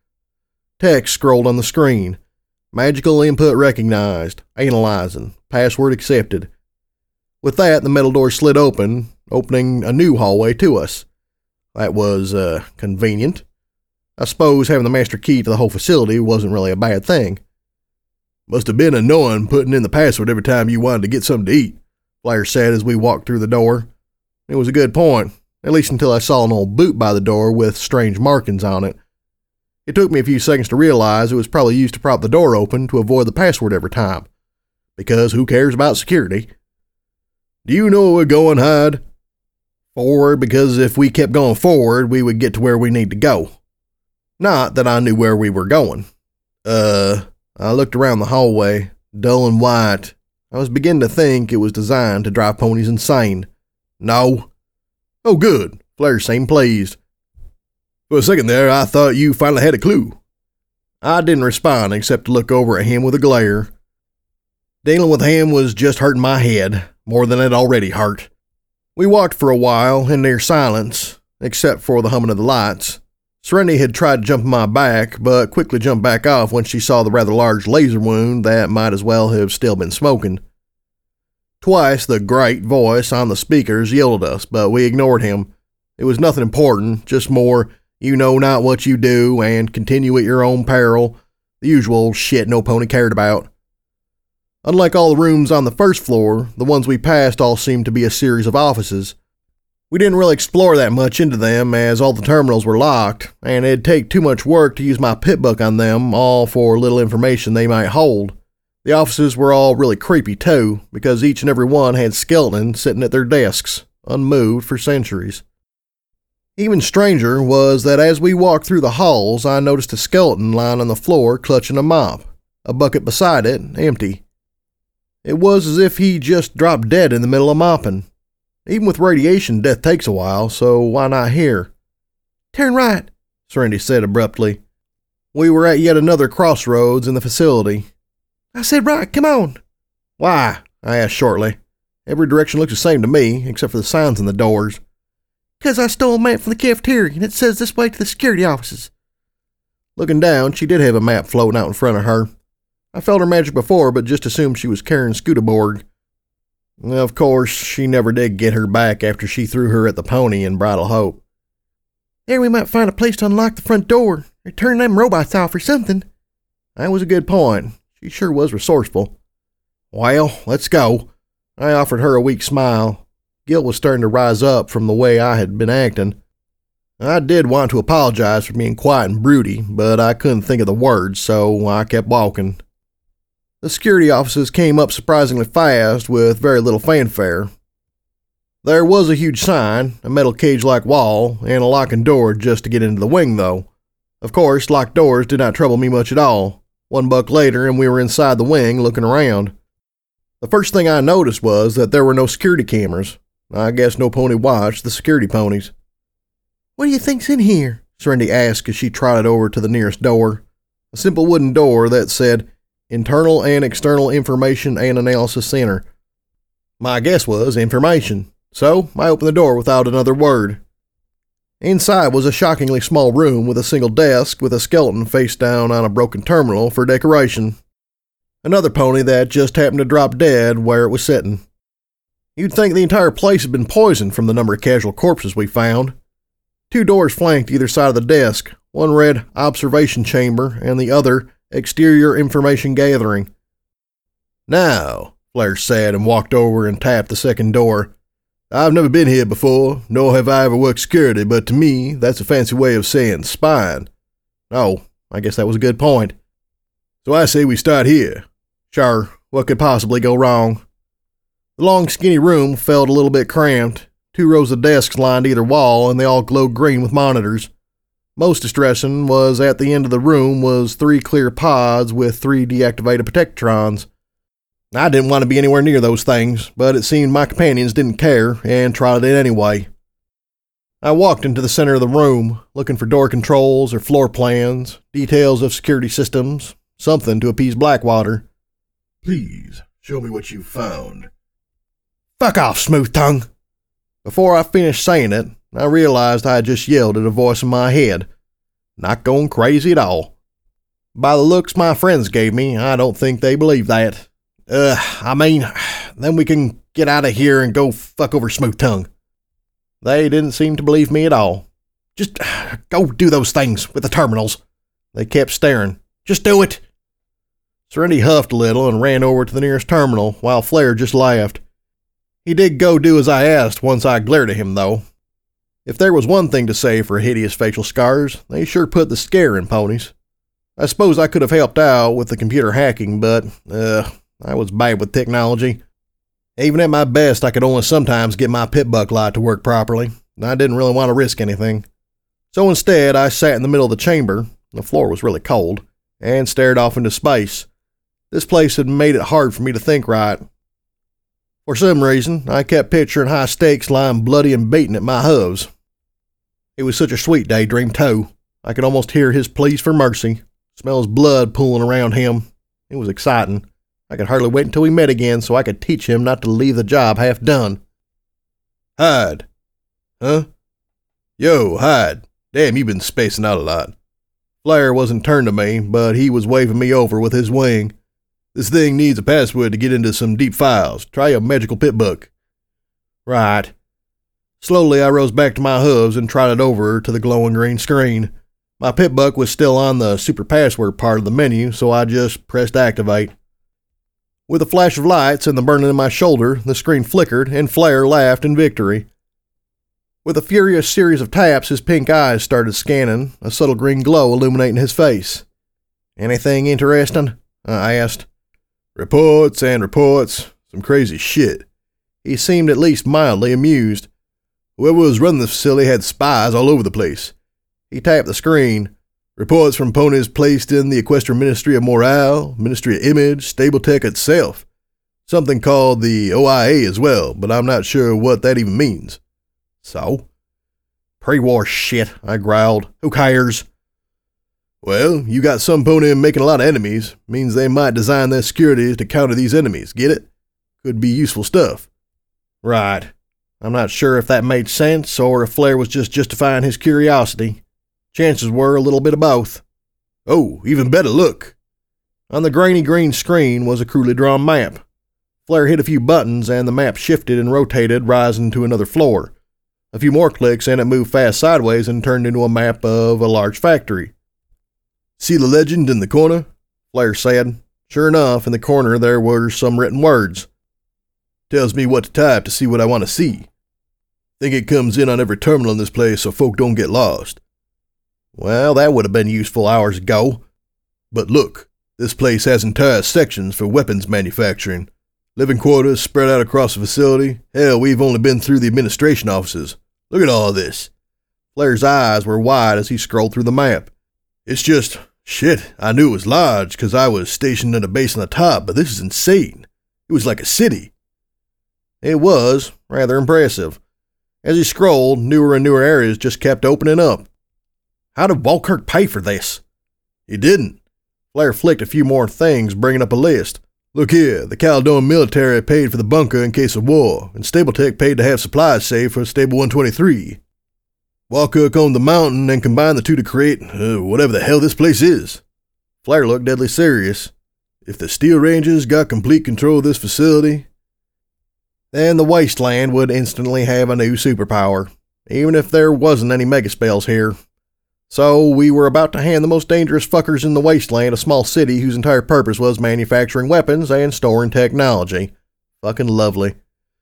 Text scrolled on the screen. Magical input recognized. Analyzing. Password accepted. With that, the metal door slid open, opening a new hallway to us. That was, uh, convenient. I suppose having the master key to the whole facility wasn't really a bad thing. "Must have been annoying putting in the password every time you wanted to get something to eat," Flair said as we walked through the door. It was a good point, at least until I saw an old boot by the door with strange markings on it. It took me a few seconds to realize it was probably used to prop the door open to avoid the password every time. Because who cares about security? "Do you know where we're going, Hyde?" "Forward, because if we kept going forward, we would get to where we need to go." Not that I knew where we were going. Uh, I looked around the hallway, dull and white. I was beginning to think it was designed to drive ponies insane. "No." "Oh, good." Flair seemed pleased. "For a second there, I thought you finally had a clue." I didn't respond except to look over at him with a glare. Dealing with him was just hurting my head, more than it already hurt. We walked for a while in near silence, except for the humming of the lights. Serenity had tried to jump on my back, but quickly jumped back off when she saw the rather large laser wound that might as well have still been smoking. Twice the great voice on the speakers yelled at us, but we ignored him. It was nothing important, just more, you know not what you do, and continue at your own peril, the usual shit no pony cared about. Unlike all the rooms on the first floor, the ones we passed all seemed to be a series of offices. We didn't really explore that much into them as all the terminals were locked, and it'd take too much work to use my pit book on them, all for little information they might hold. The offices were all really creepy too, because each and every one had skeletons sitting at their desks, unmoved for centuries. Even stranger was that as we walked through the halls, I noticed a skeleton lying on the floor clutching a mop, a bucket beside it empty. It was as if he just dropped dead in the middle of mopping. Even with radiation, death takes a while, so why not here? Turn right, Serenity said abruptly. We were at yet another crossroads in the facility. I said right, come on. Why? I asked shortly. Every direction looks the same to me, except for the signs on the doors. Because I stole a map from the cafeteria, and it says this way to the security offices. Looking down, she did have a map floating out in front of her. I felt her magic before, but just assumed she was carrying Scootaborg. Of course, she never did get her back after she threw her at the pony in Bridal Hope. There we might find a place to unlock the front door, or turn them robots off or something. That was a good point. She sure was resourceful. Well, let's go. I offered her a weak smile. Guilt was starting to rise up from the way I had been acting. I did want to apologize for being quiet and broody, but I couldn't think of the words, so I kept walking. The security offices came up surprisingly fast with very little fanfare. There was a huge sign, a metal cage-like wall, and a locking door just to get into the wing, though. Of course, locked doors did not trouble me much at all. One buck later, and we were inside the wing looking around. The first thing I noticed was that there were no security cameras. I guess no pony watched the security ponies. What do you think's in here? Serenity asked as she trotted over to the nearest door. A simple wooden door that said, Internal and External Information and Analysis Center. My guess was information, so I opened the door without another word. Inside was a shockingly small room with a single desk with a skeleton face down on a broken terminal for decoration. Another pony that just happened to drop dead where it was sitting. You'd think the entire place had been poisoned from the number of casual corpses we found. Two doors flanked either side of the desk. One read Observation Chamber and the other Exterior Information Gathering. Now, Flair said and walked over and tapped the second door. I've never been here before, nor have I ever worked security, but to me, that's a fancy way of saying spying. Oh, I guess that was a good point. So I say we start here. Sure, what could possibly go wrong? The long, skinny room felt a little bit cramped. Two rows of desks lined either wall, and they all glowed green with monitors. Most distressing was at the end of the room was three clear pods with three deactivated protectrons. I didn't want to be anywhere near those things, but it seemed my companions didn't care and tried it anyway. I walked into the center of the room, looking for door controls or floor plans, details of security systems, something to appease Blackwater. Please, show me what you found. Fuck off, Smooth Tongue! Before I finished saying it, I realized I had just yelled at a voice in my head. Not going crazy at all. By the looks my friends gave me, I don't think they believe that. Uh, I mean, then we can get out of here and go fuck over Smooth Tongue. They didn't seem to believe me at all. Just go do those things with the terminals. They kept staring. Just do it. Serenity huffed a little and ran over to the nearest terminal, while Flair just laughed. He did go do as I asked once I glared at him, though. If there was one thing to say for hideous facial scars, they sure put the scare in ponies. I suppose I could have helped out with the computer hacking, but, uh, I was bad with technology. Even at my best, I could only sometimes get my pit buck light to work properly, and I didn't really want to risk anything. So instead, I sat in the middle of the chamber, the floor was really cold, and stared off into space. This place had made it hard for me to think right. For some reason, I kept picturing High Stakes lying bloody and beaten at my hooves. It was such a sweet daydream, too. I could almost hear his pleas for mercy, smell his blood pooling around him. It was exciting. I could hardly wait until we met again so I could teach him not to leave the job half done. Hyde. Huh? Yo, Hyde. Damn, you been spacing out a lot. Flair wasn't turned to me, but he was waving me over with his wing. This thing needs a password to get into some deep files. Try your magical pit book. Right. Slowly I rose back to my hooves and trotted over to the glowing green screen. My pit book was still on the super password part of the menu, so I just pressed activate. With a flash of lights and the burning in my shoulder, the screen flickered and Flair laughed in victory. With a furious series of taps, his pink eyes started scanning, a subtle green glow illuminating his face. Anything interesting? I asked. Reports and reports. Some crazy shit. He seemed at least mildly amused. Whoever was running the facility had spies all over the place. He tapped the screen. Reports from ponies placed in the Equestrian Ministry of Morale, Ministry of Image, Stabletech itself. Something called the O I A as well, but I'm not sure what that even means. So? Pre-war shit, I growled. Who cares? Well, you got some pony making a lot of enemies. Means they might design their security to counter these enemies. Get it? Could be useful stuff. Right. I'm not sure if that made sense or if Flair was just justifying his curiosity. Chances were a little bit of both. Oh, even better, look. On the grainy green screen was a crudely drawn map. Flair hit a few buttons and the map shifted and rotated, rising to another floor. A few more clicks and it moved fast sideways and turned into a map of a large factory. See the legend in the corner? Flair said. Sure enough, in the corner there were some written words. Tells me what to type to see what I want to see. Think it comes in on every terminal in this place so folk don't get lost. Well, that would have been useful hours ago. But look, this place has entire sections for weapons manufacturing. Living quarters spread out across the facility. Hell, we've only been through the administration offices. Look at all this. Flair's eyes were wide as he scrolled through the map. It's just, shit, I knew it was large because I was stationed at a base on the top, but this is insane. It was like a city. It was, rather impressive. As he scrolled, newer and newer areas just kept opening up. How did Walkirk pay for this? He didn't. Flair flicked a few more things, bringing up a list. Look here, the Caledoran military paid for the bunker in case of war, and Stabletech paid to have supplies saved for Stable one twenty-three. Walkirk owned the mountain and combined the two to create uh, whatever the hell this place is. Flair looked deadly serious. If the Steel Rangers got complete control of this facility, then the Wasteland would instantly have a new superpower, even if there wasn't any megaspells here. So we were about to hand the most dangerous fuckers in the Wasteland a small city whose entire purpose was manufacturing weapons and storing technology. Fucking lovely.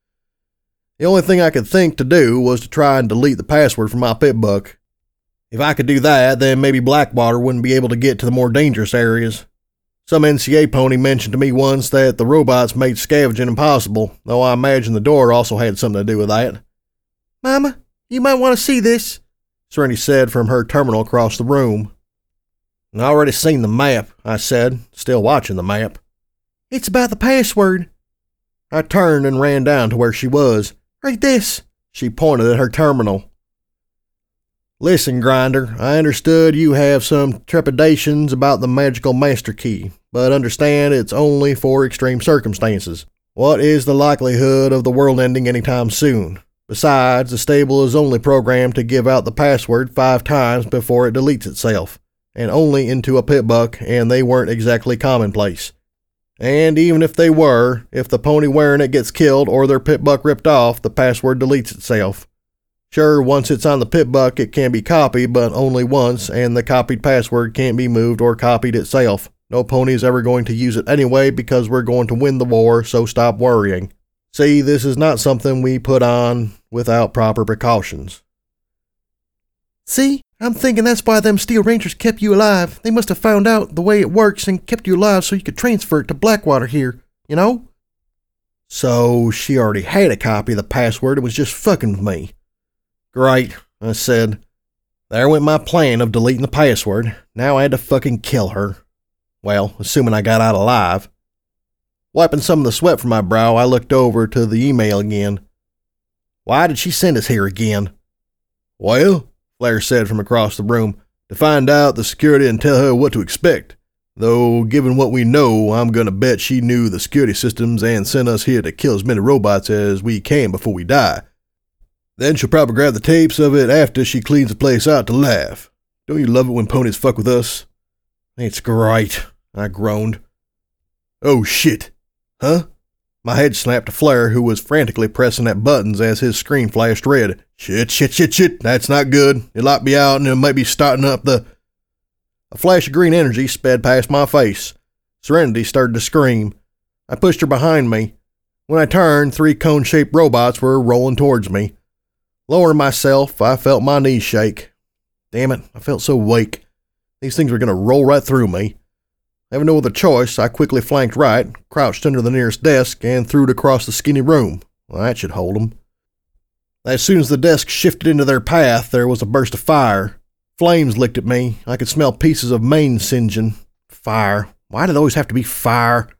The only thing I could think to do was to try and delete the password from my pit book. If I could do that, then maybe Blackwater wouldn't be able to get to the more dangerous areas. Some N C A pony mentioned to me once that the robots made scavenging impossible, though I imagine the door also had something to do with that. Mama, you might want to see this, Serenity said from her terminal across the room. I already seen the map, I said, still watching the map. It's about the password. I turned and ran down to where she was. Read this. She pointed at her terminal. Listen, Grinder, I understood you have some trepidations about the magical master key, but understand it's only for extreme circumstances. What is the likelihood of the world ending anytime soon? Besides, the stable is only programmed to give out the password five times before it deletes itself, and only into a pit buck, and they weren't exactly commonplace. And even if they were, if the pony wearing it gets killed or their pit buck ripped off, the password deletes itself. Sure, once it's on the pit buck, it can be copied, but only once, and the copied password can't be moved or copied itself. No pony is ever going to use it anyway because we're going to win the war, so stop worrying. See, this is not something we put on without proper precautions. See, I'm thinking that's why them Steel Rangers kept you alive. They must have found out the way it works and kept you alive so you could transfer it to Blackwater here, you know? So she already had a copy of the password and was just fucking with me. Great, I said. There went my plan of deleting the password. Now I had to fucking kill her. Well, assuming I got out alive. Wiping some of the sweat from my brow, I looked over to the email again. Why did she send us here again? Well, Flair said from across the room, to find out the security and tell her what to expect. Though, given what we know, I'm gonna bet she knew the security systems and sent us here to kill as many robots as we can before we die. Then she'll probably grab the tapes of it after she cleans the place out to laugh. Don't you love it when ponies fuck with us? It's great, I groaned. Oh shit. Huh? My head snapped to Flair, who was frantically pressing at buttons as his screen flashed red. Shit, shit, shit, shit. That's not good. It locked me out and it might be starting up the... A flash of green energy sped past my face. Serenity started to scream. I pushed her behind me. When I turned, three cone-shaped robots were rolling towards me. Lowering myself, I felt my knees shake. Damn it, I felt so weak. These things were going to roll right through me. Having no other choice, I quickly flanked right, crouched under the nearest desk, and threw it across the skinny room. Well, that should hold them. As soon as the desk shifted into their path, there was a burst of fire. Flames licked at me. I could smell pieces of mane singeing. Fire. Why did it always have to be fire?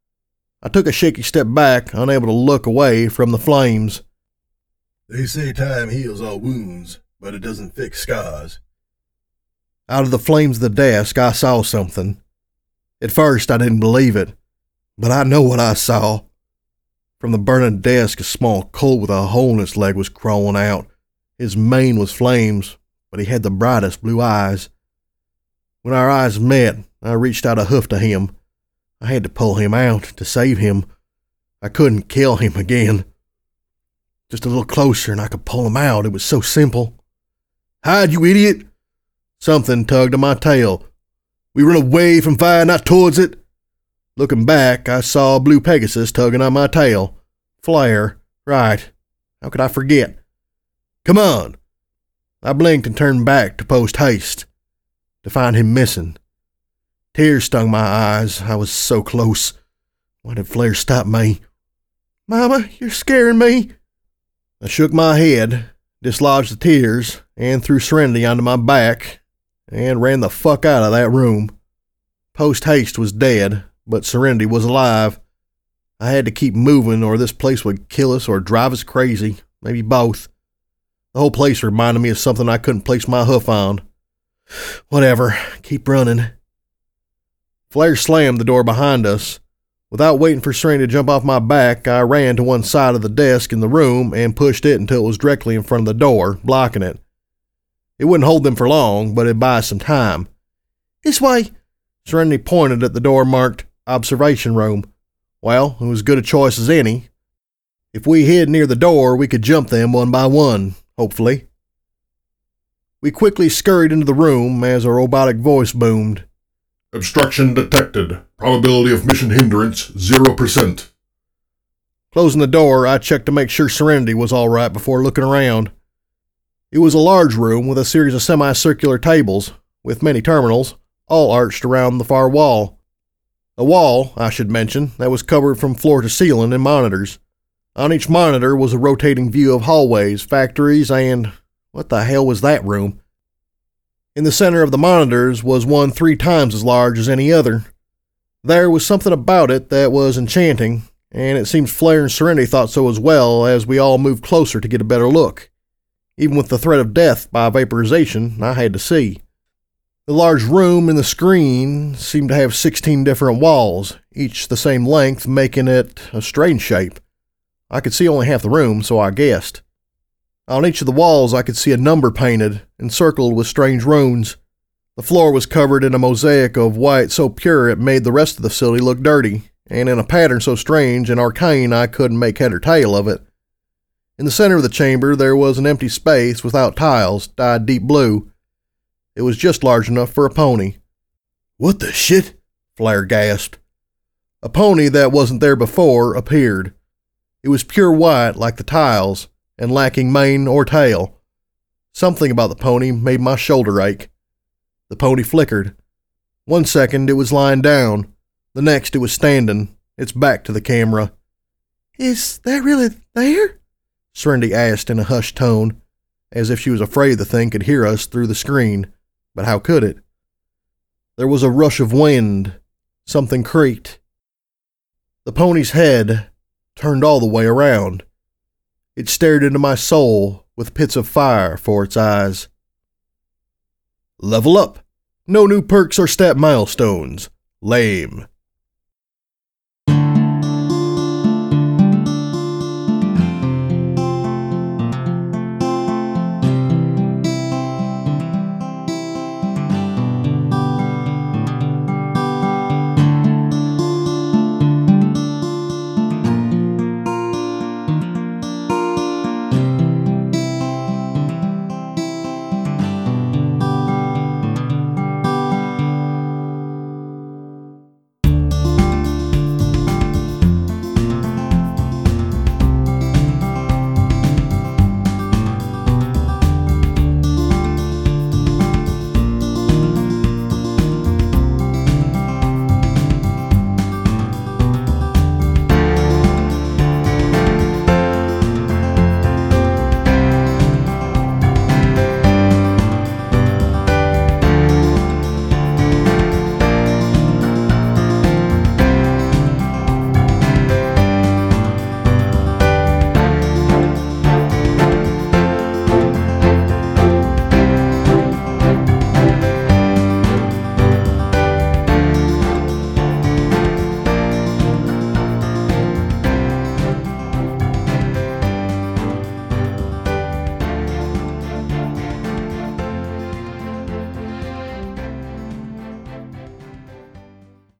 I took a shaky step back, unable to look away from the flames. They say time heals all wounds, but it doesn't fix scars. Out of the flames of the desk, I saw something. At first, I didn't believe it, but I know what I saw. From the burning desk, a small colt with a hole in its leg was crawling out. His mane was flames, but he had the brightest blue eyes. When our eyes met, I reached out a hoof to him. I had to pull him out to save him. I couldn't kill him again. Just a little closer and I could pull him out. It was so simple. Hide, you idiot! Something tugged at my tail. We run away from fire, not towards it. Looking back, I saw Blue Pegasus tugging on my tail. Flair. Right. How could I forget? Come on. I blinked and turned back to post haste, to find him missing. Tears stung my eyes. I was so close. Why did Flair stop me? Mama, you're scaring me. I shook my head, dislodged the tears, and threw Serenity onto my back, and ran the fuck out of that room. Post haste was dead, but Serenity was alive. I had to keep moving or this place would kill us or drive us crazy, maybe both. The whole place reminded me of something I couldn't place my hoof on. Whatever, keep running. Flair slammed the door behind us. Without waiting for Serenity to jump off my back, I ran to one side of the desk in the room and pushed it until it was directly in front of the door, blocking it. It wouldn't hold them for long, but it'd buy us some time. This way. Serenity pointed at the door marked Observation Room. Well, it was as good a choice as any. If we hid near the door, we could jump them one by one, hopefully. We quickly scurried into the room as a robotic voice boomed. Obstruction detected. Probability of mission hindrance, zero percent. Closing the door, I checked to make sure Serenity was all right before looking around. It was a large room with a series of semicircular tables, with many terminals, all arched around the far wall. A wall, I should mention, that was covered from floor to ceiling in monitors. On each monitor was a rotating view of hallways, factories, and... what the hell was that room? In the center of the monitors was one three times as large as any other. There was something about it that was enchanting, and it seems Flair and Serenity thought so as well as we all moved closer to get a better look. Even with the threat of death by vaporization, I had to see. The large room in the screen seemed to have sixteen different walls, each the same length, making it a strange shape. I could see only half the room, so I guessed. On each of the walls I could see a number painted, encircled with strange runes. The floor was covered in a mosaic of white so pure it made the rest of the facility look dirty, and in a pattern so strange and arcane I couldn't make head or tail of it. In the center of the chamber there was an empty space without tiles, dyed deep blue. It was just large enough for a pony. What the shit? Flair gasped. A pony that wasn't there before appeared. It was pure white like the tiles, and lacking mane or tail. Something about the pony made my shoulder ache. The pony flickered. One second it was lying down. The next it was standing, its back to the camera. Is that really there? Serenity asked in a hushed tone, as if she was afraid the thing could hear us through the screen. But how could it? There was a rush of wind. Something creaked. The pony's head turned all the way around. It stared into my soul with pits of fire for its eyes. Level up. No new perks or stat milestones. Lame.